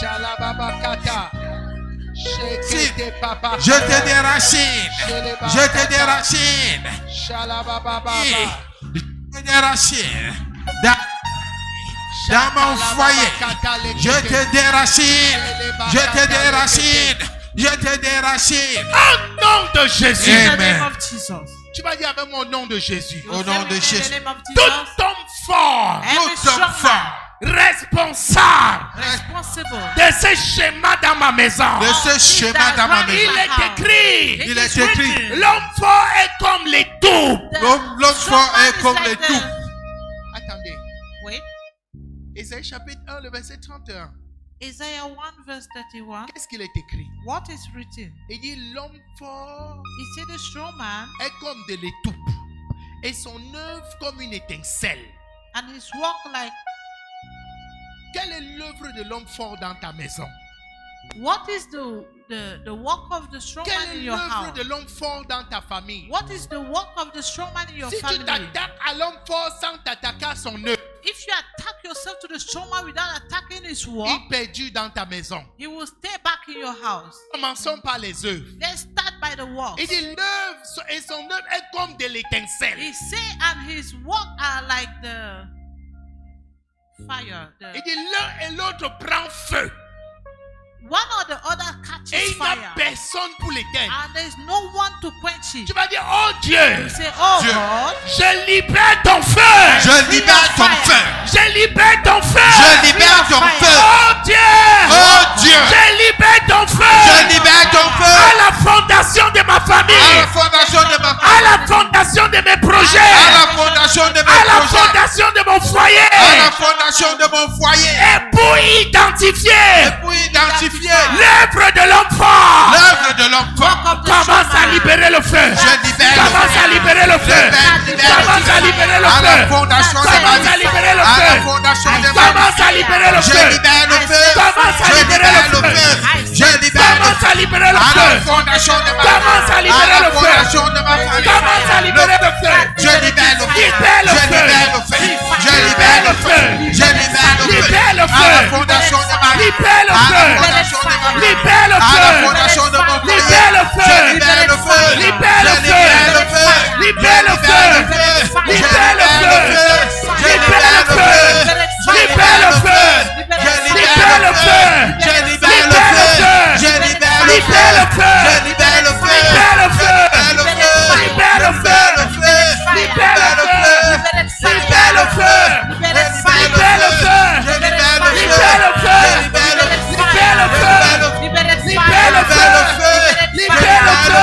Si. Je te déracine. Je te déracine. Je te déracine. Dans, dans mon foyer. Je te déracine. Je te déracine. Je te déracine. Au nom de Jésus. In the Amen. name of Jesus. Tu vas dire avec mon nom de Jésus. Au nom de In the Jésus. name of Tout Jesus. homme fort, Every Tout strong homme fort. man responsable responsible. de ce schéma dans ma maison. De ce schéma dans ma Il maison. est écrit. Il est écrit. L'homme fort est comme les doubles. L'homme l'homme fort est comme les tout. Attendez. Wait. Ésaïe chapitre un, le verset trente et un. Isaiah one verse thirty-one. Qu'est-ce qu'il est écrit? What is written? Il dit l'homme fort He said the strong man est comme de l'étoupe et son œuvre comme une étincelle. and his work like. Quelle est l'œuvre de l'homme fort dans ta maison? What is the the, the work of the strong man Quelle in est your l'œuvre house? de l'homme fort dans ta famille? What is the work of the strong man in your Si tu family? t'attaques à l'homme fort sans t'attaquer à son œuvre, If you attack yourself to the strong man without attacking his work, il est perdu dans ta maison. he will stay back in your house. Commençons par les œuvres. Let's start by the work. Il dit l'œuvre et son œuvre est comme de l'étincelle. He say and his work are like the fire. The, Il dit l'un et l'autre prend feu. one or the other Et catches il n'y a fire. personne pour l'éteindre. And there's no one to quench it. Tu vas dire, oh Dieu, You say, oh Dieu. God, je libère ton feu. Je libère ton feu. Je libère ton feu. Je libère ton feu. Oh Dieu. Oh Dieu. Je libère ton feu. Je libère ton feu. À la fondation de ma À famille. la fondation de ma À famille. la fondation de mes À projets. la fondation de À mes la projets. fondation de mon À la foyer. fondation de mon foyer. Et pour identifier Et pour identifier l'œuvre de l'homme fort. l'œuvre de l'homme fort. Commence à libérer le feu. Je libère le Commence feu. à libérer le feu. Je libère le Commence feu. à libérer le À la feu. fondation de ma Commence à vie. libérer le À la feu. fondation de ma Commence vie. à libérer le Je feu. libère le feu. Commence à Je libérer libère le le feu. feu. Je libère le Commence à feu. libérer le À la feu. fondation de ma Commence à famille. libérer À la le feu. fondation de ma famille. Commence à libérer le feu. Je libère le feu. Libère le Je feu. libère le feu. Je libère le feu. Je libère le feu. Libère le À feu. la fondation de ma vie. Libère le À la feu. fondation de ma vie. Libère le À la feu. fondation de mon foyer. Libère le feu. Je libère le feu. Libère le Je feu. libère le feu. Libère le feu. Je Libère le libère feu. Je Libère le feu. Libère le feu. Je Libère le feu. Je libère le Libère le feu. feu. Je libère le Libère le feu. feu. Je libère le feu. Libère le feu. Libère le feu. Libère le feu. Libère le Libère le feu. feu. Libère le feu. Libère le feu. Libère le feu. Je libère le feu. Libère le feu. Je libère le feu. Libère le feu. Libère le feu. Libère le feu.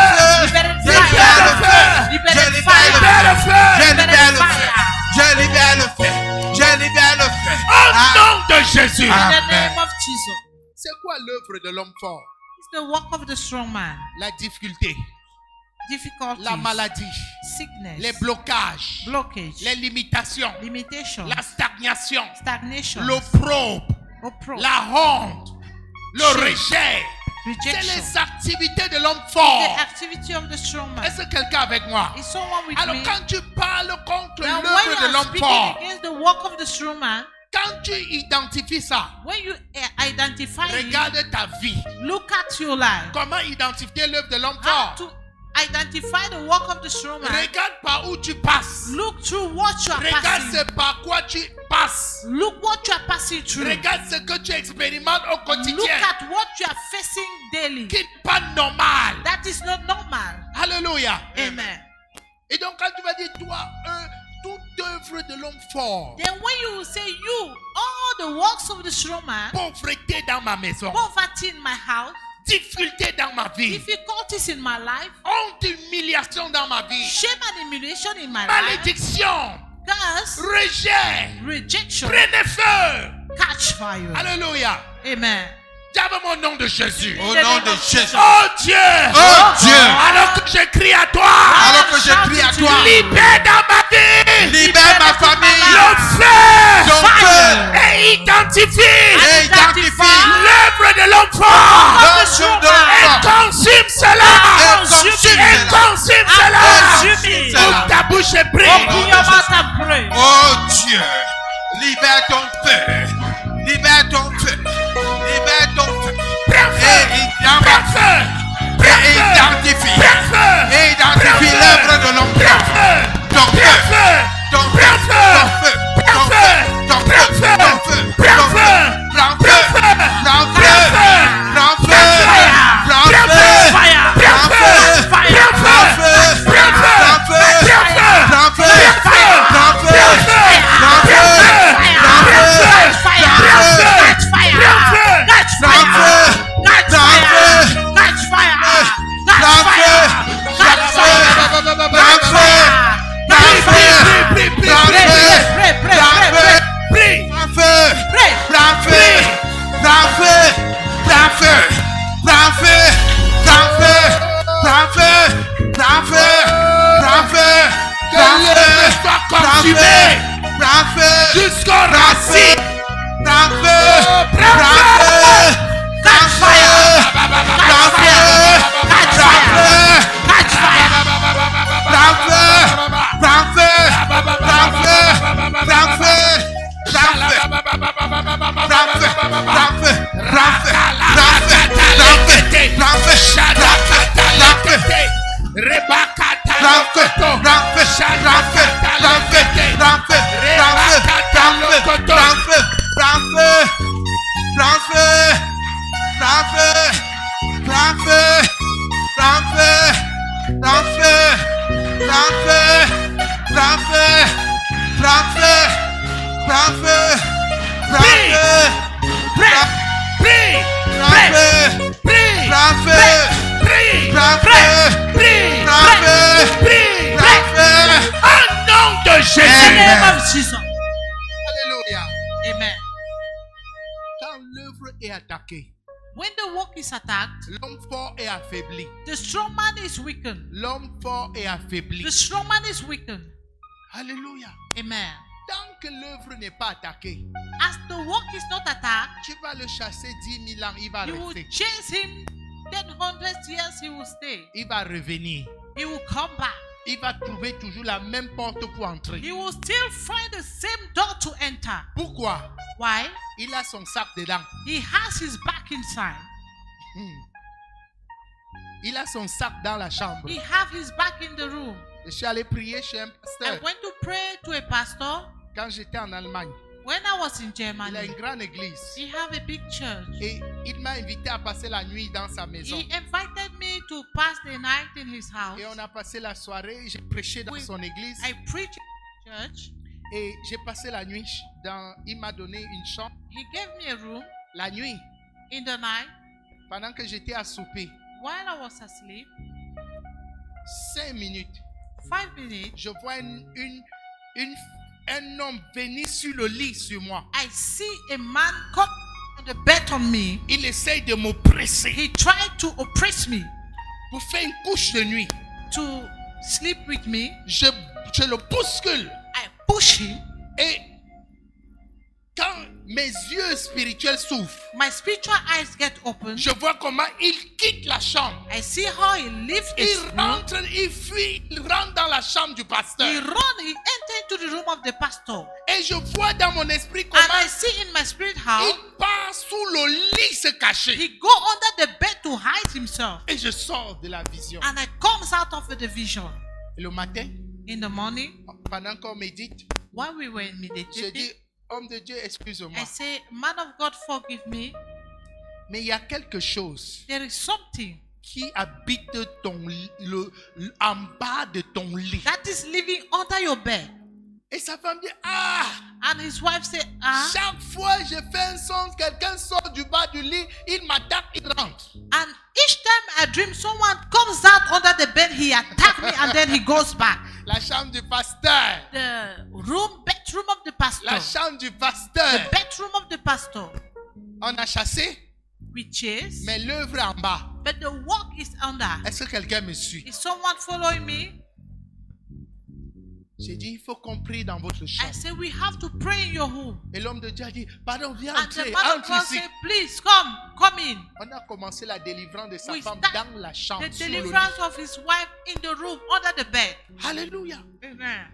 Libère le feu. Je libère le Libère le feu. Je libère le feu. Je libère le feu. Je libère le feu. Au nom de Jésus. Ah. In the name of Jesus. C'est quoi l'œuvre de l'homme fort? It's the work of the strong man. La difficulté, Difficulties, la maladie, sickness, les blocages, blockage, les limitations, limitation, la stagnation, stagnation, l'opprobre, opprobre, la honte, le Shame. rejet. C'est rejection. les activités de l'homme The fort. activity of the strong man. Est-ce que quelqu'un avec moi? Is someone with Alors me? quand tu parles contre Now, when l'œuvre you de are l'homme speaking fort, against the work of the strong man, quand tu identifies ça, when you uh, identify it, regarde ta vie. look at your life. Comment identifier l'œuvre de l'homme How fort? to Identify the work of the strong man. Regarde par où tu passes. Look through what you are Regarde passing. c'est par quoi tu passes. Look what you are passing through. Regarde ce que tu expérimentes au Look quotidien. at what you are facing daily. Qui n'est pas normal. That is not normal. Alléluia. Amen. Et donc quand tu vas dire toi, un, toute œuvre de l'homme fort, Then when you will say you, all the works of the strong man, pauvreté dans ma maison, poverty in my house, difficulté dans ma vie, difficulties in my life, honte, humiliation dans ma vie, shame and humiliation in my life, malédiction, curse, rejet, rejection, prenez feu. catch fire. Alléluia. Amen. Dis au nom de Jésus. Au nom de Jésus. Oh Dieu. Oh Dieu. Alors que je crie à toi. Alors que je crie à toi. Libère dans ma vie. Libère ma famille. Le feu. Ton feu. Et identifie. Et identifie. L'œuvre de l'homme fort. L'œuvre de Et l'homme fort. consume cela. Et consume Et cela. consume cela. Consume cela. Ouvre ta bouche et prie. Open your mouth and pray. Oh Dieu, libère ton feu, libère ton feu, libère ton feu, Prends feu. et Prends identifie, feu. et identifie, Prends feu. et identifie l'œuvre de l'homme Prends fort. feu. Ton Prends feu, feu. ton feu, Prends feu. ton feu, ton feu, ton feu, ton feu, Prends feu. prends Prends feu, feu. prends Prends feu, feu. prends Prends feu, feu. prends Prends feu, feu. prends Prends feu, feu. prends feu, Prends feu. prends feu, Prends feu. prends feu, Prends feu. prends feu, prends feu, prends feu, Jusqu'au racine. Prends feu, prends feu, prends feu, prends feu, prends feu, Catch fire. prends feu, prends feu, prends feu, prends feu, In the name of Jesus. Alléluia. Amen. Quand l'œuvre est attaquée, When the work is attacked, l'homme fort est affaibli. the strong man is weakened. L'homme fort est affaibli. The strong man is weakened. Alléluia. Amen. Tant que l'œuvre n'est pas attaquée, As the work is not attacked, tu vas le chasser dix mille ans, il va you will rester. chase him ten hundred years, he will stay. Il va revenir. He will come back. Il va trouver toujours la même porte pour entrer. He will still find the same door to enter. Pourquoi? Why? Il a son sac dedans. He has his back inside. Hmm. Il a son sac dans la chambre. He have his back in the room. Je suis allé prier chez un I pasteur went to pray to a pastor quand j'étais en Allemagne. when I was in Il a Germany. une grande église. He have a big church. Et il m'a invité à passer la nuit dans sa maison. He invited me to pass the night in his house. Et on a passé la soirée. J'ai prêché dans We- son église. I preached in church. Et j'ai passé la nuit dans... Il m'a donné une chambre. He gave me a room La nuit, in the night pendant que j'étais à souper, while I was asleep. cinq minutes, Five minutes, je vois une, une, une- un homme venir sur le lit sur moi. I see a man come on the bed on me. Il essaye de m'oppresser He tried to oppress me, pour faire une couche de nuit. to sleep with me. Je, je le bouscule. I push him. Et quand mes yeux spirituels s'ouvrent. My spiritual eyes get open. Je vois comment il quitte la chambre. I see how he leaves his Il room. rentre, il fuit, il rentre dans la chambre du He pasteur. run, he enter into the room of the pastor. Et je vois dans mon esprit And comment I see in my spirit how il part sous le lit se cacher. he go under the bed to hide himself. Et je sors de la vision. And I comes out of the vision. Et le matin, In the morning, pendant qu'on médite, while we were je dis, meditating, homme de Dieu, excuse-moi. I say, man of God, forgive me. Mais il y a quelque chose There is something qui habite ton lit, le, le- en bas de ton lit. that is living under your bed. Et sa femme dit, ah, And his wife said, ah. chaque fois que je fais un son, quelqu'un sort du bas du lit, il m'attaque, il rentre. And each time I dream, someone comes out under the bed, he attack me, and then he goes back. La chambre du pasteur. The room, bedroom of the pastor. La chambre du The pasteur. bedroom of the pastor. On a chassé, We chase, mais l'œuvre est en bas. but the work is under. Est-ce que quelqu'un me suit? Is someone following me? J'ai dit, il faut qu'on prie dans votre I chambre. say we have to pray in your home. Et l'homme de Dieu a dit, pardon, viens And the entrer, man of entre God ici. said, please come, come in. On a commencé la délivrance de sa We femme start dans la chambre. The Sur le lit. deliverance of his wife in the room under the bed. Alléluia. Amen.